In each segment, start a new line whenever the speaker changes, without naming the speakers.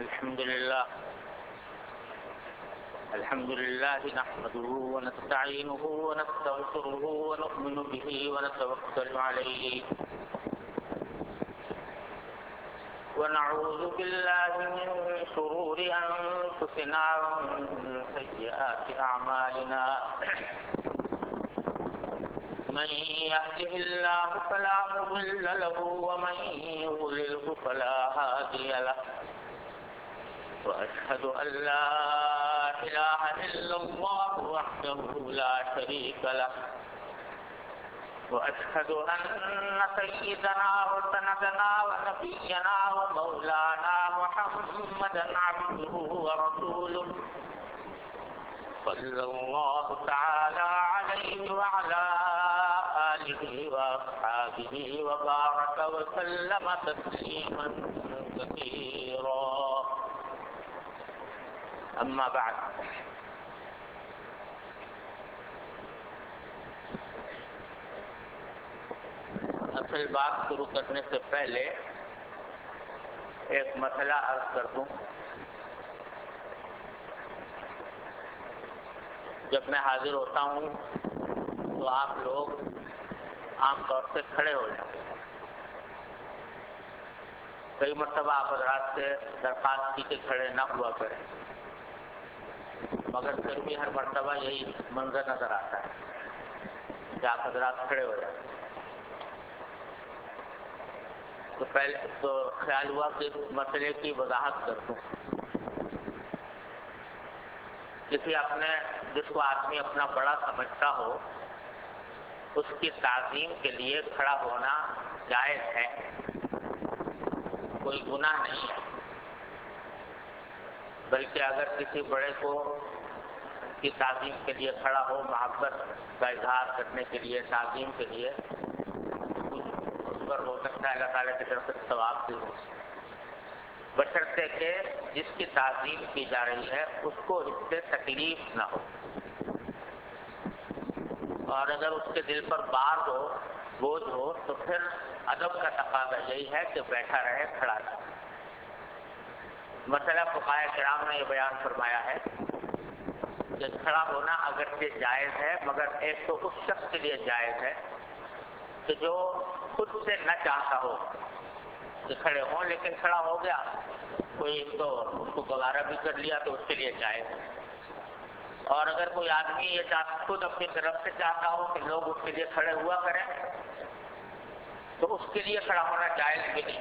الحمد لله نحمده ونستعينه ونستغفره ونؤمن به ونتوكل عليه ونعوذ بالله من شرور أنفسنا ومن سيئات أعمالنا من يهده الله فلا مضل له ومن يضلله فلا هادي له وأشهد أن لا إله إلا الله وحده لا شريك له وأشهد أن سيدنا وسندنا ونبينا ومولانا محمدا عبده ورسوله صلى الله تعالى عليه وعلى آله وأصحابه وبارك وسلم تسليما كثيرا أما بعد اصل بات شروع کرنے سے پہلے ایک مسئلہ عرض کر دوں. جب میں حاضر ہوتا ہوں تو آپ لوگ عام طور سے کھڑے ہو جاتے ہیں. کئی مرتبہ آپ حضرات سے درخواست کی کہ کھڑے نہ ہوا کریں، مگر پھر بھی ہر مرتبہ یہی منظر نظر آتا ہے کہ آپ حضرات کھڑے ہو جاتے ہیں. تو پہلے تو خیال ہوا کہ مسئلے کی وضاحت کر دوں. جس کو آدمی اپنا بڑا سمجھتا ہو اس کی تعظیم کے لیے کھڑا ہونا جائز ہے، کوئی گناہ نہیں ہے. بلکہ اگر کسی بڑے کو کی تعظیم کے لیے کھڑا ہو، محبت کا اظہار کرنے کے لیے، تعظیم کے لیے، اس پر ہو سکتا ہے اللہ تعالیٰ کی طرف سے ثواب بھی ہو، بشرطے کہ جس کی تعظیم کی جا رہی ہے اس کو اس سے تکلیف نہ ہو، اور اگر اس کے دل پر بار ہو، بوجھ ہو، تو پھر ادب کا تقاضا یہی ہے کہ بیٹھا رہے، کھڑا رہے. مسئلہ فقہائے کرام نے یہ بیان فرمایا ہے کہ کھڑا ہونا اگرچہ جائز ہے، مگر ایک تو اس شخص کے لیے جائز ہے کہ جو خود سے نہ چاہتا ہو کہ کھڑے ہوں، لیکن کھڑا ہو گیا، کوئی تو اس کو گوارا بھی کر لیا تو اس کے لیے جائز ہے. اور اگر کوئی آدمی یہ خود اپنی طرف سے چاہتا ہو کہ لوگ اس کے لیے کھڑے ہوا کریں تو اس کے لیے کھڑا ہونا جائز بھی نہیں.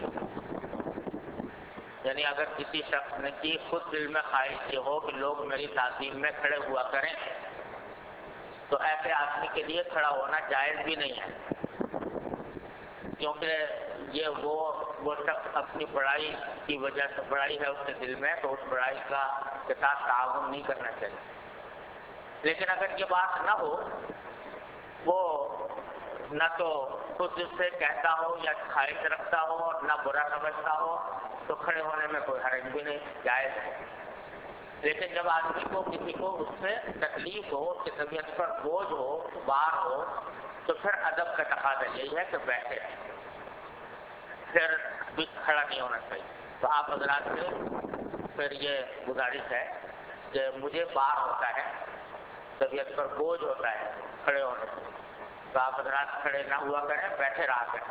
یعنی اگر کسی شخص نے کی خود دل میں خواہش یہ ہو کہ لوگ میری تعظیم میں کھڑے ہوا کریں تو ایسے آدمی کے لیے کھڑا ہونا جائز بھی نہیں ہے، کیونکہ یہ وہ شخص اپنی بڑائی کی وجہ سے، بڑائی ہے اس کے دل میں تو اس بڑائی کے ساتھ تعاون نہیں کرنا چاہیے. لیکن اگر یہ بات نہ ہو، وہ نہ تو خود سے کہتا ہو یا خواہش رکھتا ہو اور نہ برا سمجھتا ہو تو کھڑے ہونے میں کوئی حرج بھی نہیں، جائز ہے. لیکن جب آدمی کو کسی کو اس سے تکلیف ہو، اس کی طبیعت پر بوجھ ہو، بار ہو، تو پھر ادب کا تقاضا یہی ہے کہ بیٹھے، پھر بھی کھڑا نہیں ہونا چاہیے. تو آپ حضرات سے پھر یہ گزارش ہے کہ مجھے بار ہوتا ہے، طبیعت پر بوجھ ہوتا ہے کھڑے ہونے سے، تو آپ حضرات کھڑے نہ ہوا کریں، بیٹھے رہا کریں.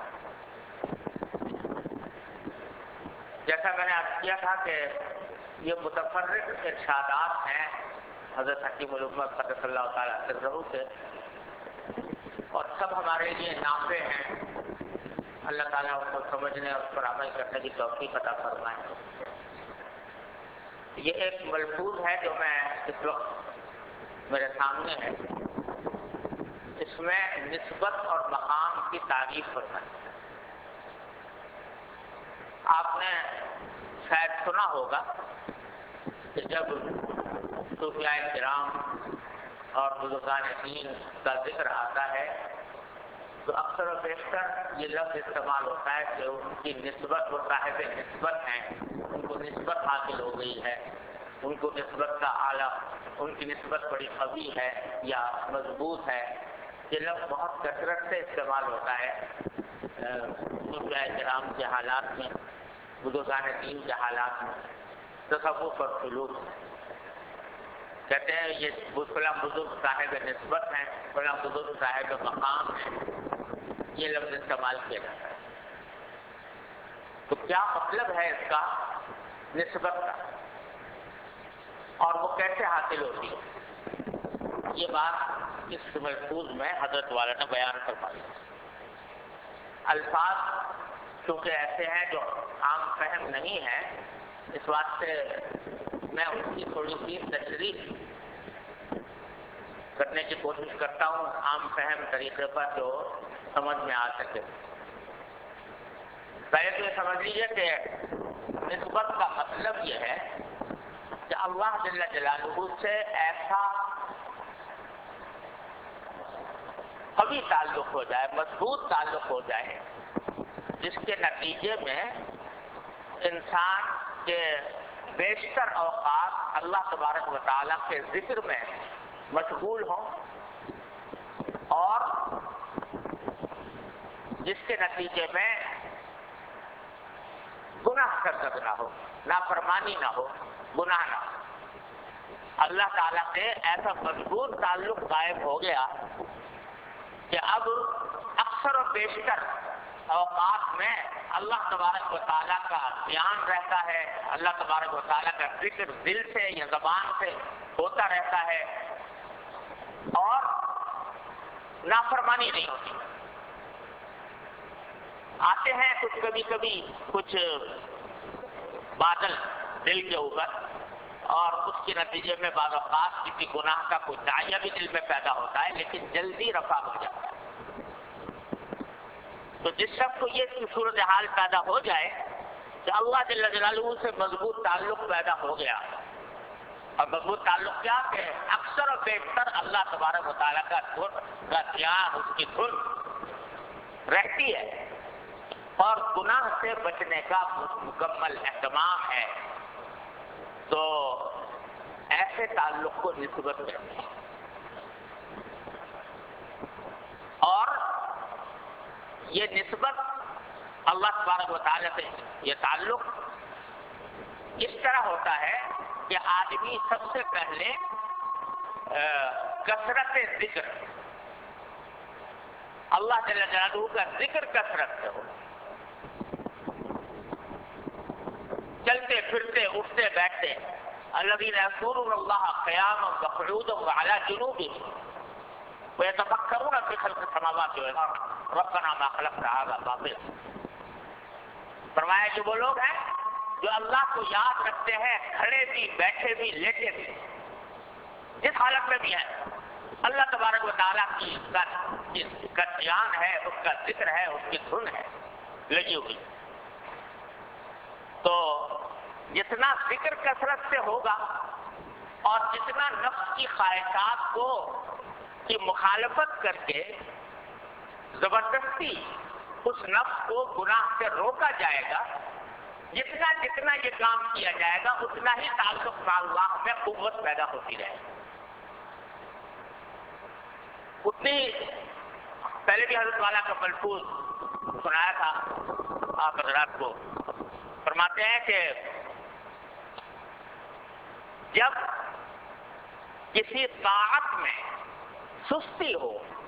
جیسا میں نے عرض کیا تھا کہ یہ متفرق ارشادات ہیں حضرت حکیم الامت قدس اللہ تعالیٰ سرہ سے، اور سب ہمارے لیے نافع ہیں. اللہ تعالیٰ اس کو سمجھنے اور اس پر عمل کرنے کی توفیق عطا فرمائے. یہ ایک ملفوظ ہے جو میں اس وقت میرے سامنے ہے، اس میں نسبت اور مقام کی تعریف فرمائی. آپ نے شاید سنا ہوگا کہ جب صوفیاء کرام اور بزرگان دین کا ذکر آتا ہے تو اکثر و بیشتر یہ لفظ استعمال ہوتا ہے کہ ان کی نسبت، وہ صاحب نسبت ہیں، ان کو نسبت حاصل ہو گئی ہے، ان کو نسبت کا اعلیٰ، ان کی نسبت بڑی قوی ہے یا مضبوط ہے. یہ لفظ بہت کثرت سے استعمال ہوتا ہے صوفیاء کرام کے حالات میں، بزرگان دین کے حالات میں. تصوف اور سلوک. کہتے ہیں یہ فلاں بزرگ صاحب نسبت ہیں، فلاں بزرگ صاحب مقام ہیں، یہ لفظ استعمال کیا جاتا ہے. تو کیا مطلب ہے اس کا نسبت کا، اور وہ کیسے حاصل ہوتی ہے؟ یہ بات اس محفوظ میں حضرت والا نے بیان فرمائی. الفاظ چونکہ ایسے ہیں جو عام فہم نہیں ہے، اس واسطے میں اس کی تھوڑی سی تشریح کرنے کی کوشش کرتا ہوں عام فہم طریقے پر جو سمجھ میں آ سکے. پہلے تو یہ سمجھ لیجیے کہ نسبت کا مطلب یہ ہے کہ اللہ جل جلالہ سے ایسا قوی تعلق ہو جائے، مضبوط تعلق ہو جائے، جس کے نتیجے میں انسان کے بیشتر اوقات اللہ تبارک و تعالیٰ کے ذکر میں مشغول ہوں، اور جس کے نتیجے میں گناہ سرزد نہ ہو، نافرمانی نہ ہو، گناہ نہ ہو. اللہ تعالیٰ سے ایسا مضبوط تعلق قائم ہو گیا کہ اب اکثر و بیشتر اوقات میں اللہ تبارک و تعالیٰ کا دھیان رہتا ہے، اللہ تبارک و تعالیٰ کا ذکر دل سے یا زبان سے ہوتا رہتا ہے، اور نافرمانی نہیں ہوتی. آتے ہیں کبھی کبھی کچھ بادل دل کے اوپر، اور اس کے نتیجے میں بعض اوقات کسی گناہ کا کوئی داعیہ بھی دل میں پیدا ہوتا ہے، لیکن جلدی رفع ہو جاتا ہے. تو جس شخص کو یہ صورتحال پیدا ہو جائے کہ اللہ جل جلالہ سے مضبوط تعلق پیدا ہو گیا، اور مضبوط تعلق کیا کہ اکثر و بیشتر اللہ تبارک و تعالیٰ کا دھیان، اس کی دھن رہتی ہے، اور گناہ سے بچنے کا مکمل اہتمام ہے، تو ایسے تعلق کو نسبت کہتے ہیں. اور یہ نسبت اللہ تبارک و تعالیٰ سے یہ تعلق اس طرح ہوتا ہے کہ آدمی سب سے پہلے کثرت ذکر، اللہ جل جلالہ کا ذکر کثرت سے ہو، چلتے پھرتے اٹھتے بیٹھتے. الذین یذکرون اللہ قیاما وقعودا وعلی جنوبہم ویتفکرون فی خلق السماوات والارض ربنا ما خلقت ھذا باطلا. فرمایا کہ وہ لوگ ہیں جو اللہ کو یاد رکھتے ہیں، کھڑے بھی، بیٹھے بھی، لیٹے بھی، جس حالت میں بھی ہیں. اللہ تبارک و تعالیٰ کی کا دھیان ہے، اس کا ذکر ہے، اس کی دھن ہے لگی ہوئی. تو جتنا ذکر کثرت سے ہوگا، اور جتنا نفس کی خواہشات کی مخالفت کر کے زبردستی اس نفس کو گناہ سے روکا جائے گا، جتنا یہ کام کیا جائے گا، اتنا ہی تعلق اللہ میں قوت پیدا ہوتی رہے گی. اتنی پہلے بھی حضرت والا کا ملفوظ سنایا تھا آپ حضرات کو. فرماتے ہیں کہ جب کسی طاعت میں سستی ہو،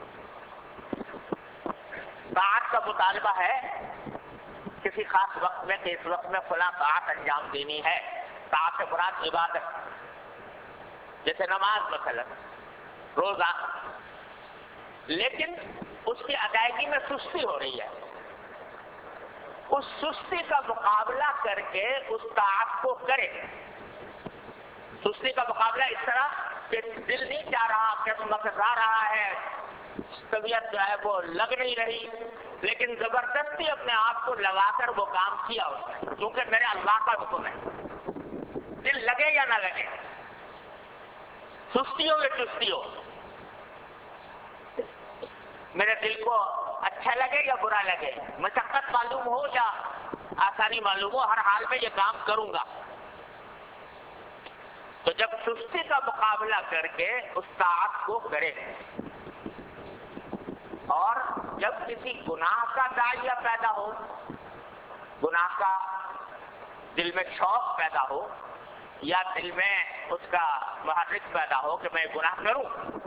طاعت کا مطالبہ ہے کسی خاص وقت میں کہ اس وقت میں فلاں طاعت انجام دینی ہے، طاعت سے مراد عبادت، جیسے نماز مثلا، روزہ، لیکن اس کی ادائیگی میں سستی ہو رہی ہے. اس سستی کا مقابلہ کر کے اس طاعت کو کرے. سستی کا مقابلہ اس طرح کہ دل نہیں چاہ رہا، مقصا رہا ہے، طبیعت جو ہے وہ لگ نہیں رہی، لیکن زبردستی اپنے آپ کو لگا کر وہ کام کیا اس نے، کیونکہ میرے اللہ کا حکم ہے. دل لگے یا نہ لگے، سستی ہو یا چستی ہو، میرے دل کو اچھا لگے یا برا لگے، مشقت معلوم ہو یا آسانی معلوم ہو، ہر حال میں یہ کام کروں گا. تو جب سستی کا مقابلہ کر کے اس طاعت کو کرے، اور جب کسی گناہ کا داعیہ پیدا ہو، گناہ کا دل میں شوق پیدا ہو، یا دل میں اس کا محرک پیدا ہو کہ میں گناہ کروں،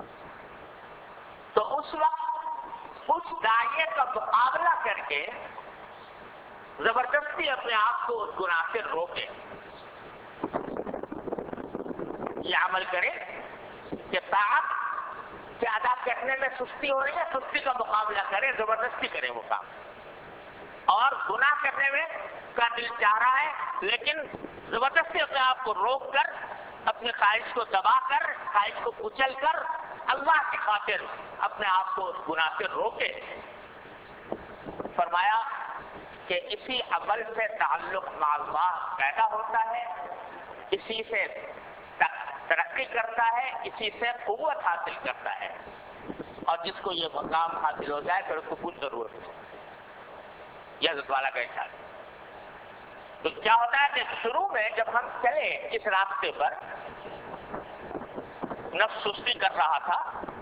تو اس وقت اس دائرے کا مقابلہ کر کے زبردستی اپنے آپ کو اس گناہ سے روکے، یہ عمل کرے کہ طاعت کے ادا کرنے میں سستی ہو رہی ہے، سستی کا مقابلہ کرے، زبردستی کرے وہ کام، اور گناہ کرنے میں کا دل چاہ رہا ہے لیکن زبردستی اپنے آپ کو روک کر، اپنی خواہش کو دبا کر، خواہش کو کچل کر اللہ کی خاطر اپنے آپ کو اس گناہ سے روکے۔ فرمایا کہ اسی عمل سے تعلق مع اللہ پیدا ہوتا ہے، اسی سے ترقی کرتا ہے، اسی سے قوت حاصل کرتا ہے، اور جس کو یہ مقام حاصل ہو جائے پھر اس کو کچھ ضرورت نہیں۔ یہ حضرت والا کا ارشاد ہے۔ تو کیا ہوتا ہے کہ شروع میں جب ہم چلے اس راستے پر، نفس سستی کر رہا تھا،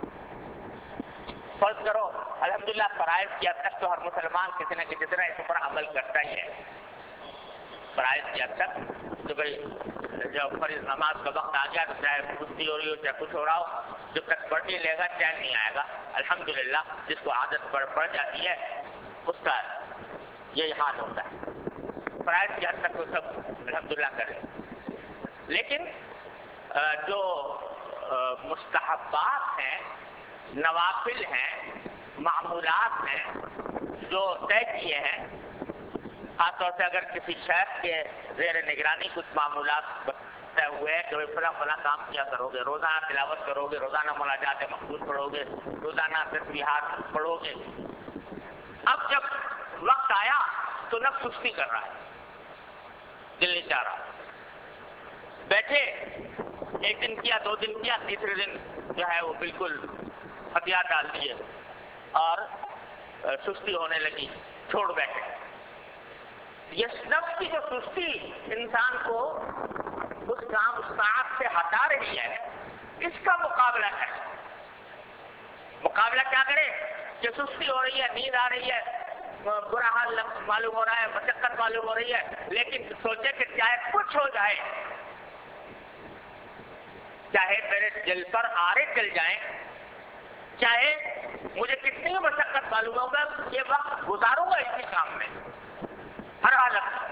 فرض کرو الحمدللہ فرائض کی حد تک تو ہر مسلمان کسی نہ کسی طرح اس پر عمل کرتا ہی ہے، فرائض کی حد تک تو بھائی جب فرض نماز کا وقت آ گیا تو چاہے سستی ہو رہی ہو چاہے کچھ ہو رہا ہو، جب تک پڑھ نہیں لے گا چین نہیں آئے گا۔ الحمدللہ جس کو عادت پڑ جاتی ہے اس کا یہی حال ہوتا ہے، فرائض کی حد تک تو سب الحمدللہ کرے، لیکن جو مستحبات ہیں، نوافل ہیں، معمولات ہیں جو طے کیے ہیں، خاص طور سے اگر کسی شیخ کے زیر نگرانی کچھ معمولات طے ہوئے ہیں کہ فلاں فلاں کام کیا کرو گے، روزانہ تلاوت کرو گے، روزانہ مناجات مخصوص پڑھو گے، روزانہ تسبیحات پڑھو گے، اب جب وقت آیا تو نفس سستی کر رہا ہے، دل نہیں چاہ رہا، بیٹھے ایک دن کیا، دو دن کیا، تیسرے دن جو ہے وہ بالکل ہتھیار ڈال دیے اور سستی ہونے لگی، چھوڑ بیٹھے۔ یہ نفس کی جو سستی انسان کو اس کام ساتھ سے ہٹا رہی ہے، اس کا مقابلہ کرے۔ مقابلہ کیا کرے کہ سستی ہو رہی ہے، نیند آ رہی ہے، برا حال معلوم ہو رہا ہے، مشقت معلوم ہو رہی ہے، لیکن سوچے کہ چاہے کچھ ہو جائے، چاہے میرے دل پر آرے چل جائیں، چاہے مجھے کتنی مشقت معلوم ہوگا، یہ وقت گزاروں گا اسی کام میں ہر حالت میں۔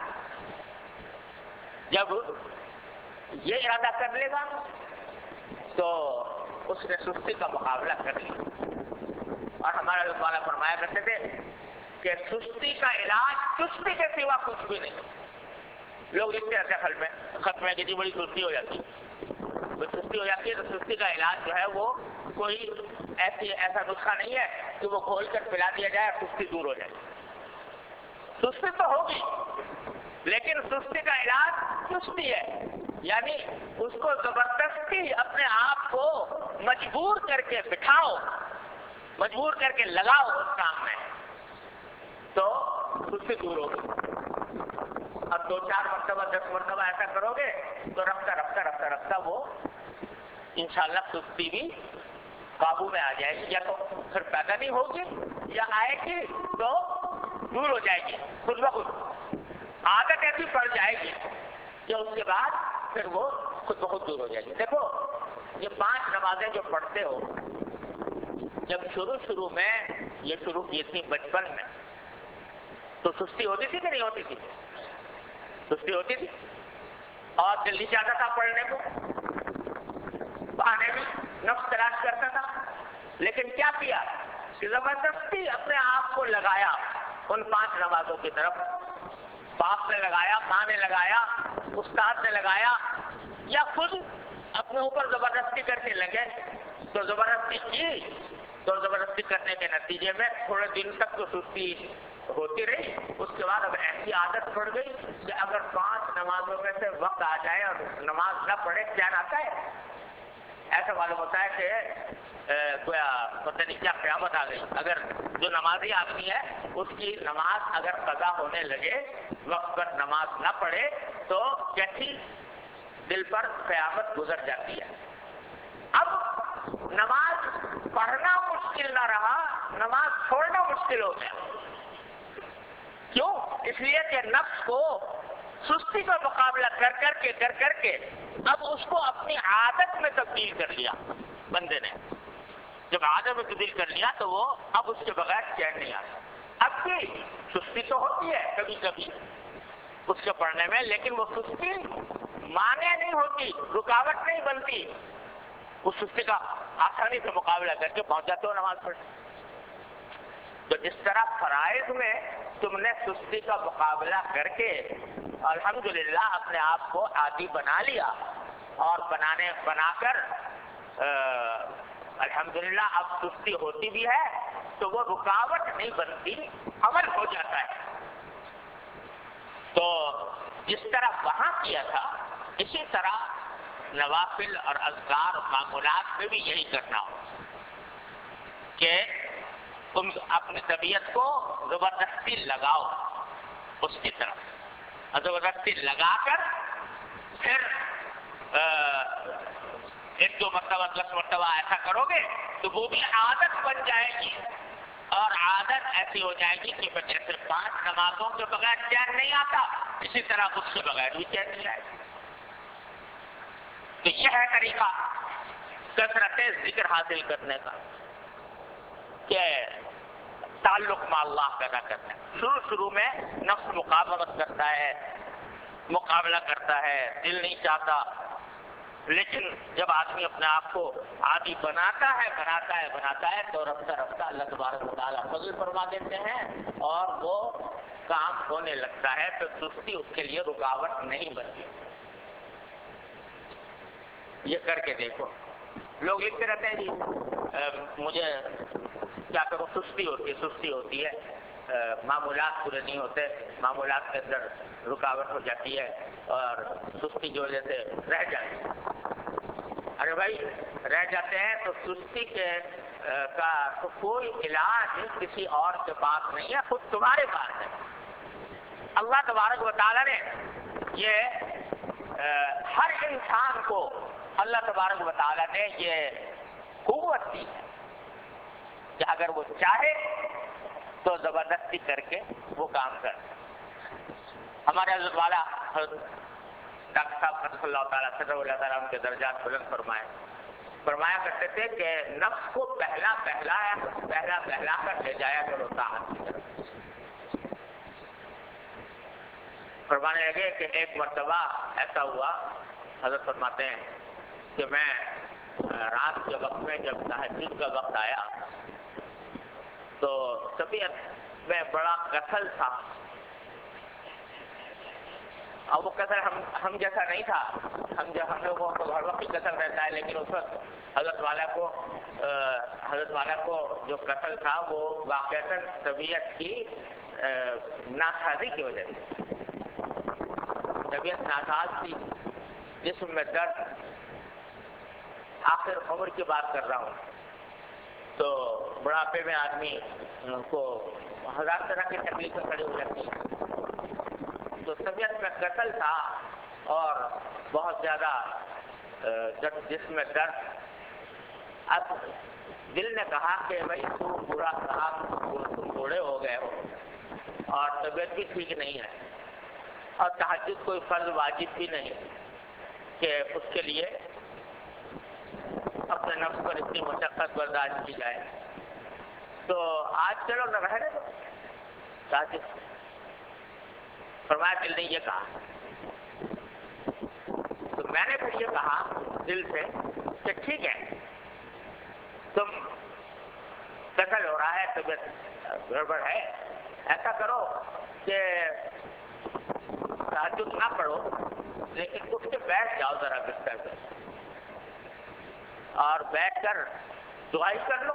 جب یہ ارادہ کر لے گا تو اس نے سستی کا مقابلہ کر لیا۔ اور ہمارا اللہ تعالیٰ فرمایا کرتے تھے کہ سستی کا علاج چستی کے سوا کچھ بھی نہیں۔ لوگ لکھتے رہتے ختم ہے کہ جی بڑی سستی ہو جاتی ہے، سستی ہو جاتی ہے، تو سستی کا علاج جو ہے وہ کوئی ایسا نسخہ نہیں ہے کہ وہ کھول کر پلا دیا جائے اور سستی دور ہو جائے۔ سستی تو ہوگی لیکن سستی کا علاج چستی ہے، یعنی اس کو زبردستی اپنے آپ کو مجبور کر کے بٹھاؤ، مجبور کر کے لگاؤ اس کام میں، تو سستی دور ہوگی۔ اب 2-4 مرتبہ 10 مرتبہ ایسا کرو گے تو رفتہ وہ انشاءاللہ سستی بھی قابو میں آ جائے گی، یا تو پھر پیدا نہیں ہوگی یا آئے گی تو دور ہو جائے گی خود بخود، عادت ایسی پڑ جائے گی کہ اس کے بعد پھر وہ خود بخود دور ہو جائے گی۔ دیکھو یہ 5 نمازیں جو پڑھتے ہو، جب شروع میں یہ شروع کی تھی بچپن میں تو سستی ہوتی تھی کہ نہیں ہوتی تھی؟ سستی ہوتی تھی اور جلدی چاہتا تھا پڑھنے کو، پڑھنے میں نفس تلاش کرتا تھا، لیکن کیا کیا کہ زبردستی اپنے آپ کو لگایا ان 5 نمازوں کی طرف۔ باپ نے لگایا، ماں نے لگایا، استاد نے لگایا، یا خود اپنے اوپر زبردستی کر کے لگے تو زبردستی کی، تو زبردستی کرنے کے نتیجے میں تھوڑے دن تک تو سستی ہوتی رہی، اس کے بعد اب ایسی عادت پڑ گئی کہ اگر 5 نمازوں میں سے وقت آ جائے اور نماز نہ پڑھے چین آتا ہے۔ ایسا معلوم ہوتا ہے کہ پتہ نہیں کیا قیامت آ گئی۔ اگر جو نمازی آدمی ہے اس کی نماز اگر قضا ہونے لگے، وقت پر نماز نہ پڑھے، تو کیسی دل پر قیامت گزر جاتی ہے۔ اب نماز پڑھنا مشکل نہ رہا، نماز چھوڑنا مشکل ہو گیا۔ کیوں؟ اس لیے کہ نفس کو سستی کا مقابلہ کر کر کے اب اس کو اپنی عادت میں تبدیل کر لیا بندے نے. جب عادت میں تبدیل کر لیا تو وہ اب اس کے بغیر چین نہیں آتا. اب بھی سستی تو ہوتی ہے کبھی کبھی اس کے پڑھنے میں، لیکن وہ سستی مانع نہیں ہوتی، رکاوٹ نہیں بنتی. اس سستی کا آسانی سے مقابلہ کر کے پہنچ جاتے ہو نماز پڑھنے. تو جس طرح فرائض میں تم نے سستی کا مقابلہ کر کے الحمدللہ اپنے آپ کو عادی بنا لیا، اور بنا کر الحمدللہ اب سستی ہوتی بھی ہے تو وہ رکاوٹ نہیں بنتی، عمل ہو جاتا ہے. تو جس طرح وہاں کیا تھا اسی طرح نوافل اور اذکار اور معمولات میں بھی یہی کرنا ہو کہ تم اپنی طبیعت کو زبردستی لگاؤ اس کی طرف، زبردستی لگا کر پھر 1-2 مرتبہ 10 مرتبہ ایسا کرو گے تو وہ بھی عادت بن جائے گی، اور عادت ایسی ہو جائے گی کہ جیسے 5 نمازوں کے بغیر چین نہیں آتا اسی طرح اس کے بغیر بھی چین نہیں آئے گی. تو یہ ہے طریقہ کثرت ذکر حاصل کرنے کا کہ تعلق مع اللہ پیدا کرنا ہے. شروع میں نفس مقابلت کرتا ہے، مقابلہ کرتا ہے، دل نہیں چاہتا، لیکن جب آدمی اپنے آپ کو عادی بناتا ہے تو رفتہ رفتہ اللہ تبارک و تعالیٰ فضل فرما دیتے ہیں اور وہ کام ہونے لگتا ہے. تو سستی اس کے لیے رکاوٹ نہیں بنتی. یہ کر کے دیکھو. لوگ لکھتے رہتے ہیں جی مجھے کیا کروں، سستی ہوتی ہے، معمولات پورے نہیں ہوتے، معمولات کے اندر رکاوٹ ہو جاتی ہے اور سستی کی وجہ سے رہ جاتی ہے. ارے بھائی رہ جاتے ہیں تو سستی کا تو کوئی علاج کسی اور کے پاس نہیں ہے، خود تمہارے پاس ہے. اللہ تبارک و تعالیٰ نے یہ ہر انسان کو اللہ تبارک و تعالیٰ نے یہ قوت دی ہے کہ اگر وہ چاہے تو زبردستی کر کے وہ کام کر. ہمارے حضرت والا ڈاکٹر صاحب قدس اللہ تعالیٰ صدر اللہ تعالیٰ ان کے درجات بلند فرمایا کرتے تھے کہ نفس کو پہلا کر لے جایا کرو طاعت کی طرف. فرمانے لگے کہ ایک مرتبہ ایسا ہوا، حضرت فرماتے ہیں کہ میں رات کے وقت میں جب تہجد کا وقت آیا تو طبیعت میں بڑا کسل تھا، اور وہ کسل ہم جیسا نہیں تھا. ہم لوگوں کو ہر وقت کسل رہتا ہے، لیکن اس وقت حضرت والا کو جو کسل تھا وہ واقعتاً طبیعت کی ناسازی کی وجہ سے، طبیعت ناساز تھی، جسم میں درد. آخر عمر کی بات کر رہا ہوں تو بڑھاپے میں آدمی کو 1000 طرح کی تکلیفیں کھڑی ہو جاتی ہیں. تو طبیعت میں کسل تھا اور بہت زیادہ جسم میں درد. اب دل نے کہا کہ بھائی تو برا صاحب تم بوڑھے ہو گئے ہو اور طبیعت بھی ٹھیک نہیں ہے، اور تہجد کوئی فرض واجب بھی نہیں کہ اس کے لیے اپنے نفس پر اتنی مشقت برداشت کی جائے، تو آج چلو نہ رہنے دو تہجد. فرمایا دل نے یہ کہا. تو میں نے پھر یہ کہا دل سے کہ ٹھیک ہے، تم کسل ہو رہا ہے، طبیعت گڑبڑ ہے، ایسا کرو کہ تہجد نہ پڑھو لیکن اٹھ کے بیٹھ جاؤ ذرا بستر پہ اور بیٹھ کر دعائی کر لو،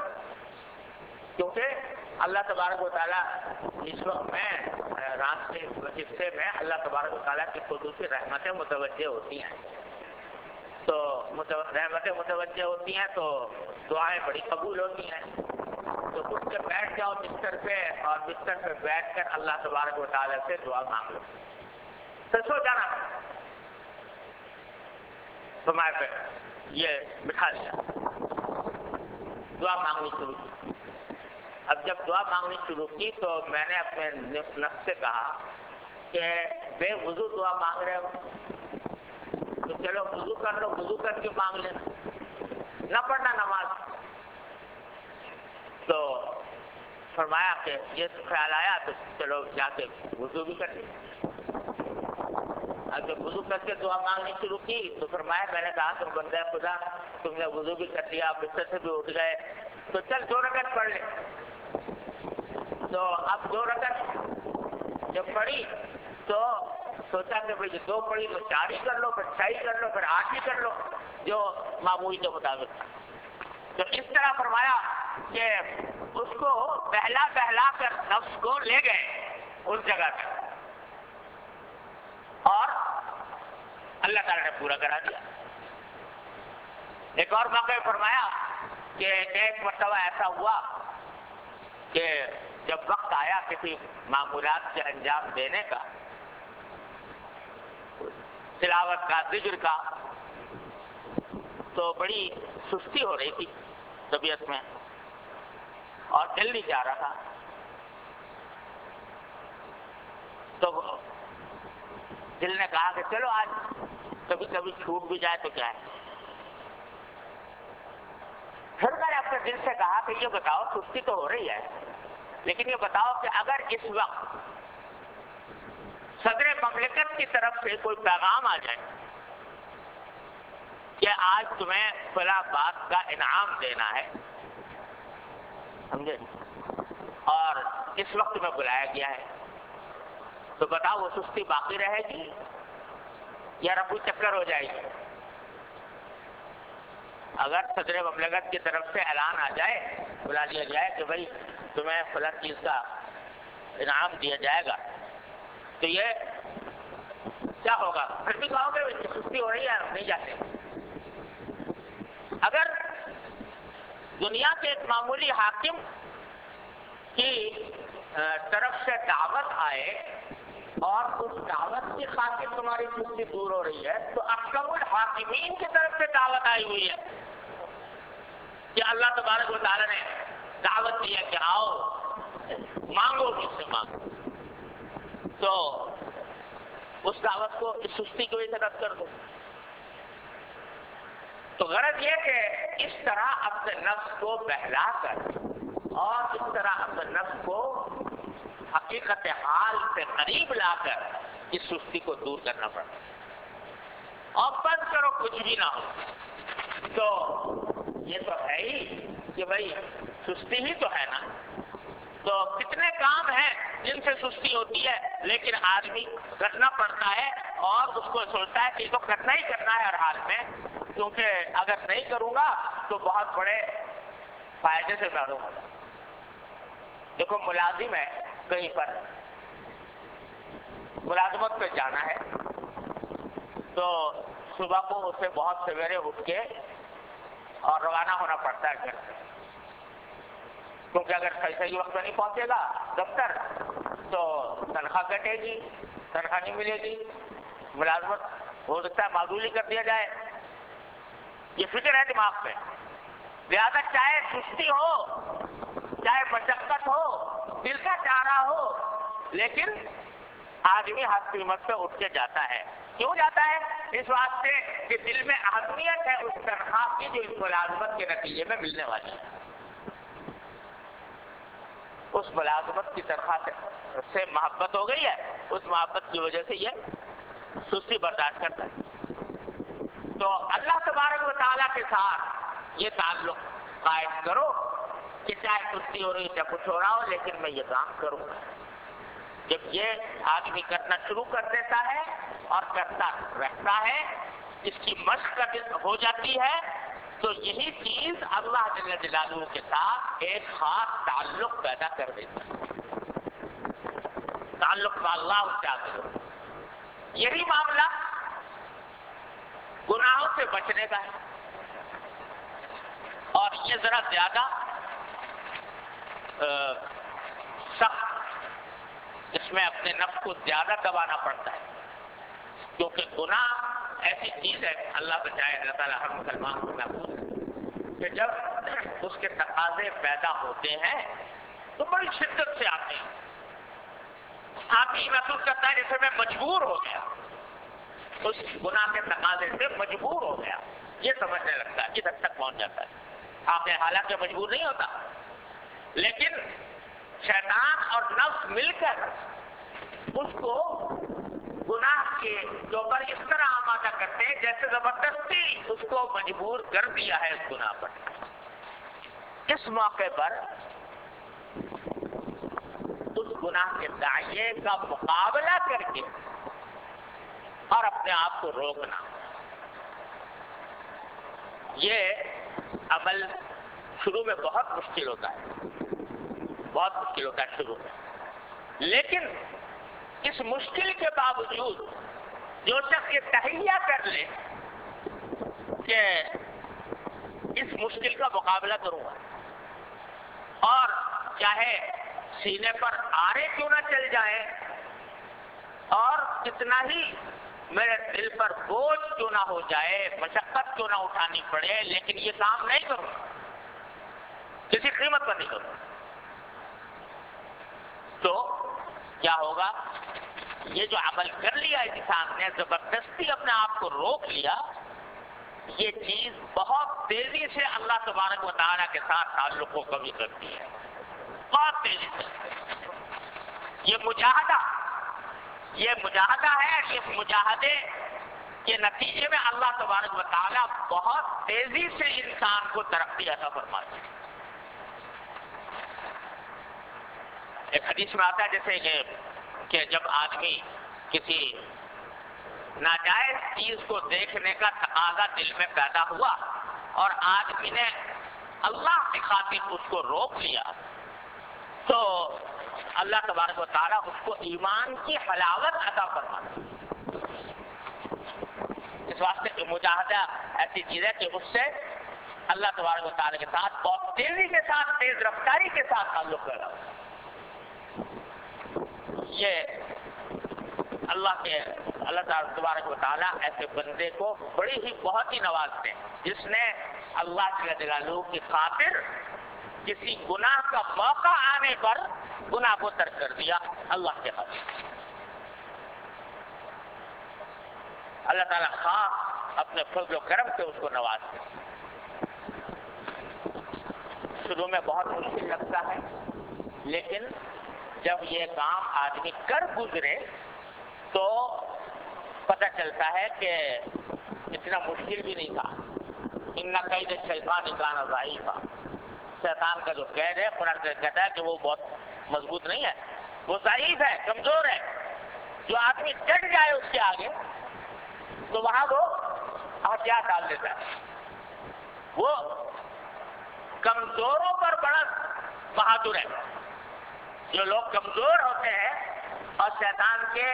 کیونکہ اللہ تبارک و تعالیٰ اس وقت میں رات کے حصے میں اللہ تبارک و تعالیٰ کی خصوصی رحمتیں متوجہ ہوتی ہیں. تو رحمتیں متوجہ ہوتی ہیں تو دعائیں بڑی قبول ہوتی ہیں. تو اٹھ کے بیٹھ جاؤ بستر پہ اور بستر پہ بیٹھ کر اللہ تبارک و تعالیٰ سے دعا مانگ لو. تو سو جانا تمہارے پہ یہ بٹھا دیا، دعا مانگنی شروع کی. اب جب دعا مانگنی شروع کی تو میں نے اپنے نفس سے کہا کہ بے وضو دعا مانگ رہے ہو تو چلو وضو کر لو، وضو کر کے مانگ لینا، نہ پڑھنا نماز۔ تو فرمایا کہ یہ خیال آیا تو چلو جا کے وضو بھی کر لیں۔ اب جب وضو کر کے دعا مانگنی شروع کی تو فرمایا میں نے کہا تم بندہ خدا، تم نے وضو بھی کر لیا، بستر سے بھی اٹھ گئے، تو چل 2 رکعت پڑھ لے۔ تو اب 2 رکعت جب پڑھی تو سوچا کہ بھائی 2 پڑھی تو 4 ہی کر لو، پھر 6 ہی کر لو، پھر 8 ہی کر لو، جو معمول کے مطابق۔ تو اس طرح فرمایا کہ اس کو بہلا بہلا کر نفس کو لے گئے اس جگہ پہ، اور اللہ تعالیٰ نے پورا کرا دیا۔ ایک اور موقع فرمایا کہ ایک مرتبہ ایسا ہوا کہ جب وقت آیا کسی معمولات کے انجام دینے کا، تلاوت کا، ذکر کا، تو بڑی سستی ہو رہی تھی طبیعت میں اور دل نہیں جا رہا تھا۔ تو دل نے کہا کہ چلو آج کبھی کبھی چھوٹ بھی جائے تو کیا ہے۔ پھر میں نے اپنے دل سے کہا کہ یہ بتاؤ، سستی تو ہو رہی ہے، لیکن یہ بتاؤ کہ اگر اس وقت صدر مملکت کی طرف سے کوئی پیغام آ جائے کہ آج تمہیں فلاں بات کا انعام دینا ہے، سمجھے، اور اس وقت میں بلایا گیا ہے، تو بتاؤ وہ سستی باقی رہے گی یا رفو چکر ہو جائے گی؟ اگر صدر مملکت کی طرف سے اعلان آ جائے، بلا دیا جائے کہ بھائی تمہیں فلاں چیز کا انعام دیا جائے گا، تو یہ کیا ہوگا؟ پھر بھی کہو گے سستی ہو رہی ہے، نہیں جاتے۔ اگر دنیا کے ایک معمولی حاکم کی طرف سے دعوت آئے اور اس دعوت کی خاطر تمہاری سستی دور ہو رہی ہے، تو اکثر الحاکمین کی طرف سے دعوت آئی ہوئی ہے کہ اللہ تبارک و تعالیٰ نے دعوت دی ہے کہ آؤ مانگو مجھ سے مانگو، تو اس دعوت کو اس سستی کی وجہ سے رد کر دو۔ تو غرض یہ کہ اس طرح اپنے نفس کو بہلا کر اور اس طرح اپنے نفس کو حقیقت حال سے قریب لا کر اس سستی کو دور کرنا پڑتا، اور بند کرو کچھ بھی نہ ہو۔ تو یہ تو ہے ہی کہ بھائی سستی ہی تو ہے نا، تو کتنے کام ہیں جن سے سستی ہوتی ہے، لیکن آدمی کرنا پڑتا ہے اور اس کو سوچتا ہے کہ یہ تو کرنا ہی کرنا ہے ہر حال میں، کیونکہ اگر نہیں کروں گا تو بہت بڑے فائدے سے محروم ہوگا۔ دیکھو ملازم ہے، کہیں پر ملازمت پہ جانا ہے تو صبح کو اسے بہت سویرے اٹھ کے اور روانہ ہونا پڑتا ہے گھر سے، کیونکہ اگر صحیح وقت میں نہیں پہنچے گا دفتر تو تنخواہ کٹے گی، تنخواہ نہیں ملے گی، ملازمت ہو سکتا ہے معذوری کر دیا جائے، یہ فکر ہے دماغ پہ۔ لہٰذا چاہے سستی ہو، چاہے مشقت ہو، دل کا چاہ رہا ہو، لیکن آدمی ہر قیمت پہ اٹھ کے جاتا ہے۔ کیوں جاتا ہے؟ اس واسطے کہ دل میں اہمیت ہے اس تنخواہ کی جو اس ملازمت کے نتیجے میں ملنے والی ہے۔ اس ملازمت کی تنخواہ سے محبت ہو گئی ہے، اس محبت کی وجہ سے یہ سستی برداشت کرتا ہے۔ تو اللہ تبارک و تعالیٰ کے ساتھ یہ تعلق قائم کرو کہ چاہے سستی ہو رہی ہے، چاہے کچھ ہو رہا ہو، لیکن میں یہ کام کروں گا۔ جب یہ آدمی کرنا شروع کر دیتا ہے اور کرتا رہتا ہے، اس کی مشق ہو جاتی ہے، تو یہی چیز اللہ جل جلالہ کے ساتھ ایک خاص تعلق پیدا کر دیتا ہے، تعلق کا اللہ چاہتے ہو۔ یہی معاملہ گناہوں سے بچنے کا ہے، اور یہ ذرا زیادہ سخت، اس میں اپنے نفس کو زیادہ دبانا پڑتا ہے، کیونکہ گناہ ایسی چیز ہے، اللہ بچائے، اللہ تعالیٰ ہر مسلمان کو محفوظ ہے، کہ جب اس کے تقاضے پیدا ہوتے ہیں تو بڑی شدت سے آتے ہیں، آدمی محسوس کرتا ہے جیسے میں مجبور ہو گیا، اس گناہ کے تقاضے سے مجبور ہو گیا، یہ سمجھنے لگتا ہے، اس حد تک پہنچ جاتا ہے۔ آپ نے حالانکہ مجبور نہیں ہوتا، لیکن شیطان اور نفس مل کر اس کو گناہ کے اوپر اس طرح آمادہ کرتے ہیں جیسے زبردستی اس کو مجبور کر دیا ہے اس گناہ پر۔ اس موقع پر اس گناہ کے داعیے کا مقابلہ کر کے اور اپنے آپ کو روکنا، یہ عمل شروع میں بہت مشکل ہوتا ہے، بہت مشکل ہوتا ہے شروع میں، لیکن اس مشکل کے باوجود جو شخص یہ تہیہ کر لے کہ اس مشکل کا مقابلہ کروں گا، اور چاہے سینے پر آرے کیوں نہ چل جائے اور کتنا ہی میرے دل پر بوجھ کیوں نہ ہو جائے، مشقت کیوں نہ اٹھانی پڑے، لیکن یہ کام نہیں کروں، کسی قیمت پر نہیں کروں، تو کیا ہوگا؟ یہ جو عمل کر لیا انسان نے، زبردستی اپنے آپ کو روک لیا، یہ چیز بہت تیزی سے اللہ تبارک و تعالیٰ کے ساتھ تعلق کو کمی کرتی ہے، بہت تیزی سے۔ یہ مجاہدہ ہے، اس مجاہدے کے نتیجے میں اللہ تبارک و تعالیٰ بہت تیزی سے انسان کو ترقی عطا فرماتے ہیں۔ ایک حدیث میں آتا ہے جیسے کہ جب آدمی کسی ناجائز چیز کو دیکھنے کا تقاضا دل میں پیدا ہوا اور آدمی نے اللہ کی خاطر اس کو روک لیا، تو اللہ تبارک و تعالیٰ اس کو ایمان کی حلاوت عطا فرماتا ہے۔ اس واسطے کہ مجاہدہ ایسی چیز ہے کہ اس سے اللہ تبارک و تعالیٰ کے ساتھ بہت تیزی کے ساتھ، تیز رفتاری کے ساتھ تعلق پیدا ہوتا ہے۔ یہ اللہ تعالیٰ تبارک و تعالیٰ ایسے بندے کو بڑی ہی بہت ہی نوازتے ہیں جس نے اللہ جل جلالہ کی خاطر کسی گناہ کا موقع آنے پر گناہ کو ترک کر دیا اللہ کے خاطر۔ اللہ تعالیٰ خاص اپنے فضل و کرم سے اس کو نوازتے ہیں۔ شروع میں بہت مشکل لگتا ہے، لیکن جب یہ کام آدمی کر گزرے تو پتہ چلتا ہے کہ اتنا مشکل بھی نہیں تھا۔ ان قید الشیطان کان ضعیفا، شیطان کا جو قید ہے قرآن کہتا ہے کہ وہ بہت مضبوط نہیں ہے، وہ ضعیف ہے، کمزور ہے۔ جو آدمی ڈٹ جائے اس کے آگے تو وہاں وہ ہتھیار ڈال دیتا ہے۔ وہ کمزوروں پر بڑا بہادر ہے۔ جو لوگ کمزور ہوتے ہیں اور شیطان کے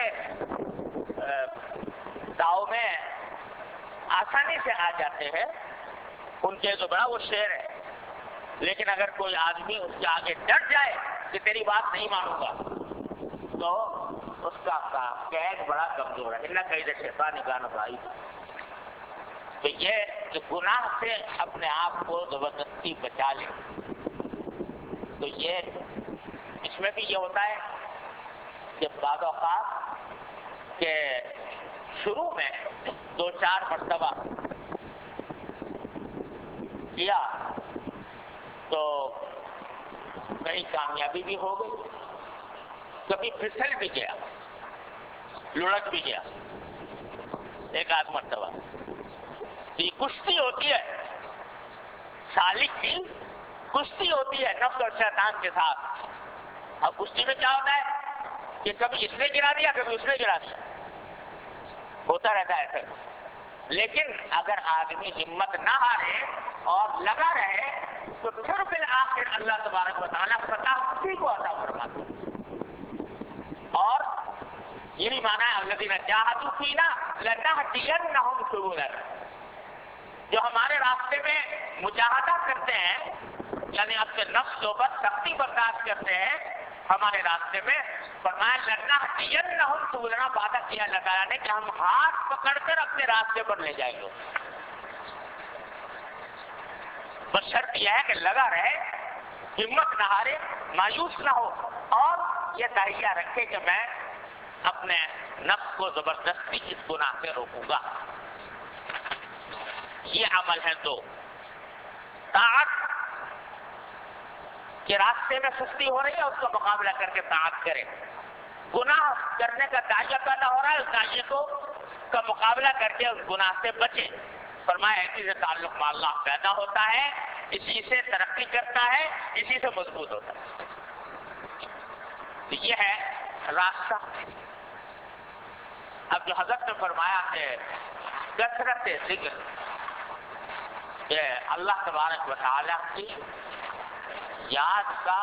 داؤ میں آسانی سے آ جاتے ہیں، ان کے تو بڑا وہ شیر ہے، لیکن اگر کوئی آدمی اس کے آگے ڈٹ جائے کہ تیری بات نہیں مانوں گا تو اس کا قید بڑا کمزور ہے۔ اللہ قید شیطان کان ضعیف۔ تو یہ کہ گناہ سے اپنے آپ کو زبردستی بچا لے، تو یہ اس میں بھی یہ ہوتا ہے کہ بعض اوقات کہ شروع میں 2-4 مرتبہ کیا تو کہیں کامیابی بھی ہو گئی، کبھی پھسل بھی گیا، لڑک بھی گیا، ایک آدھ مرتبہ۔ یہ کشتی ہوتی ہے، سالک کی کشتی ہوتی ہے نفس اور شیطان کے ساتھ۔ اب کشتی میں کیا ہوتا ہے کہ کبھی اس نے گرا دیا، کبھی اس نے گرا دیا، ہوتا رہتا ہے ایسا۔ لیکن اگر آدمی ہمت نہ ہارے اور لگا رہے تو پھر بالآخر اللہ تبارک و تعالیٰ فتح اسی کو عطا فرماتا ہے۔ اور یہی مانا ہے الذین جاہدوا فینا لنہدینہم سبلنا، جو ہمارے راستے میں مجاہدہ کرتے ہیں، یعنی اپنے نفس کے اوپر سختی برداشت کرتے ہیں ہمارے راستے میں، فرمایا لنہدینہم سبلنا، وعدہ کیا اللہ تعالیٰ نے کہ ہم ہاتھ پکڑ کر اپنے راستے پر لے جائیں گے۔ بس شرط یہ ہے کہ لگا رہے، ہمت نہ ہارے، مایوس نہ ہو، اور یہ تہیہ رکھے کہ میں اپنے نفس کو زبردستی اس گناہ سے روکوں گا. یہ عمل ہے. تو طاعت کے راستے میں سستی ہو رہی ہے، اس کا مقابلہ کر کے طاعت کرے. گناہ کرنے کا داعیہ پیدا ہو رہا ہے، اس داعیے کا مقابلہ کر کے اس گناہ سے بچے. فرمایا اسی سے تعلق میں اللہ پیدا ہوتا ہے، اسی سے ترقی کرتا ہے، اسی سے مضبوط ہوتا ہے. تو یہ ہے راستہ. اب جو حضرت نے فرمایا کہ کثرت ذکر، کہ اللہ تبارک و تعالیٰ کی یاد کا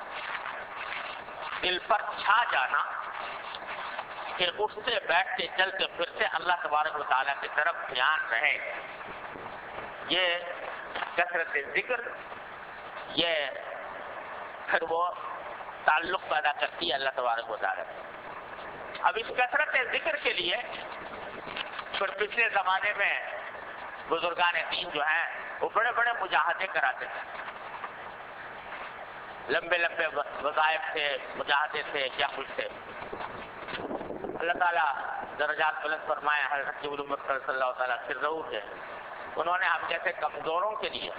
دل پر چھا جانا، کہ اٹھتے بیٹھتے چلتے پھرتے اللہ تبارک و تعالیٰ کی طرف دھیان رہے، یہ کثرت ذکر، یہ پھر وہ تعلق پیدا کرتی ہے اللہ تبارک و تعالیٰ. اب اس کثرت ذکر کے لیے پھر پچھلے زمانے میں بزرگان دین جو ہیں وہ بڑے بڑے مجاہدے کراتے تھے، لمبے لمبے وظائف تھے، مجاہدے تھے، کیا کچھ تھے. اللہ تعالیٰ درجات بلند فرمائے. حضرت جبریل امت صلی اللہ تعالیٰ پھر ضرور تھے، انہوں نے ہم جیسے کمزوروں کے لیے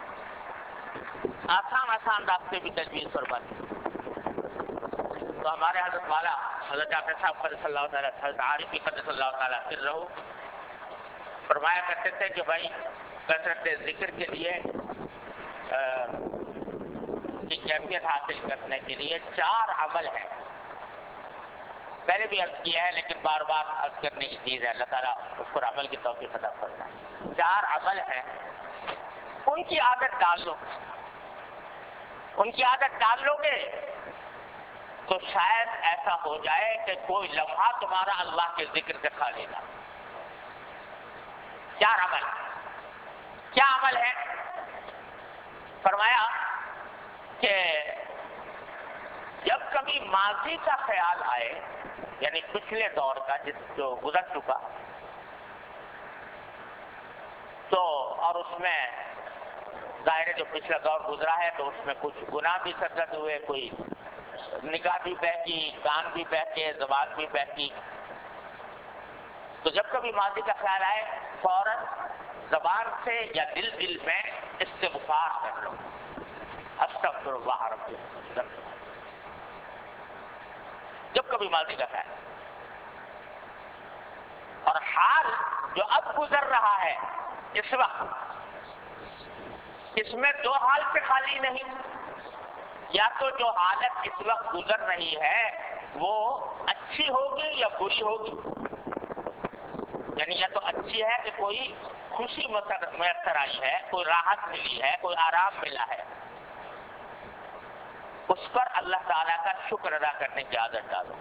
آسان راستے بھی تجویز فرما دی. تو ہمارے حضرت والا حضرت جعفر صاحب صلی اللہ تعالیٰ، حضرت عارف صلی اللہ تعالیٰ پھر رہو فرمایا کرتے تھے کہ بھائی کثرت ذکر کے لیے کی کیفیت حاصل کرنے کے لیے 4 عمل ہیں. پہلے بھی عرض کیا ہے لیکن بار بار عرض کرنے کی چیز ہے، اللہ تعالیٰ اس پر عمل کی توفیق عطا فرمائے. 4 عمل ہیں، ان کی عادت ڈال لو. ان کی عادت ڈال لو گے تو شاید ایسا ہو جائے کہ کوئی لمحہ تمہارا اللہ کے ذکر سے کھا لے گا. 4 عمل. کیا عمل ہے؟ فرمایا کہ جب کبھی ماضی کا خیال آئے، یعنی پچھلے دور کا جو گزر چکا، تو اور اس میں ظاہر جو پچھلا دور گزرا ہے تو اس میں کچھ گناہ بھی سرزد ہوئے، کوئی نگاہ بھی بہکی، کان بھی بہکے، زبان بھی بہکی. تو جب کبھی ماضی کا خیال آئے فوراً زبان سے یا دل میں استغفار کر لو، استغفر اللہ ربی. جب کبھی ماضی کا خیال، اور حال جو اب گزر رہا ہے اس وقت، اس میں 2 حال سے خالی نہیں. یا تو جو حالت اس وقت گزر رہی ہے وہ اچھی ہوگی یا بری ہوگی. یعنی یا تو اچھی ہے کہ کوئی خوشی میسر آئی ہے، کوئی راحت ملی ہے، کوئی آرام ملا ہے، اس پر اللہ تعالیٰ کا شکر ادا کرنے کی عادت ڈالو.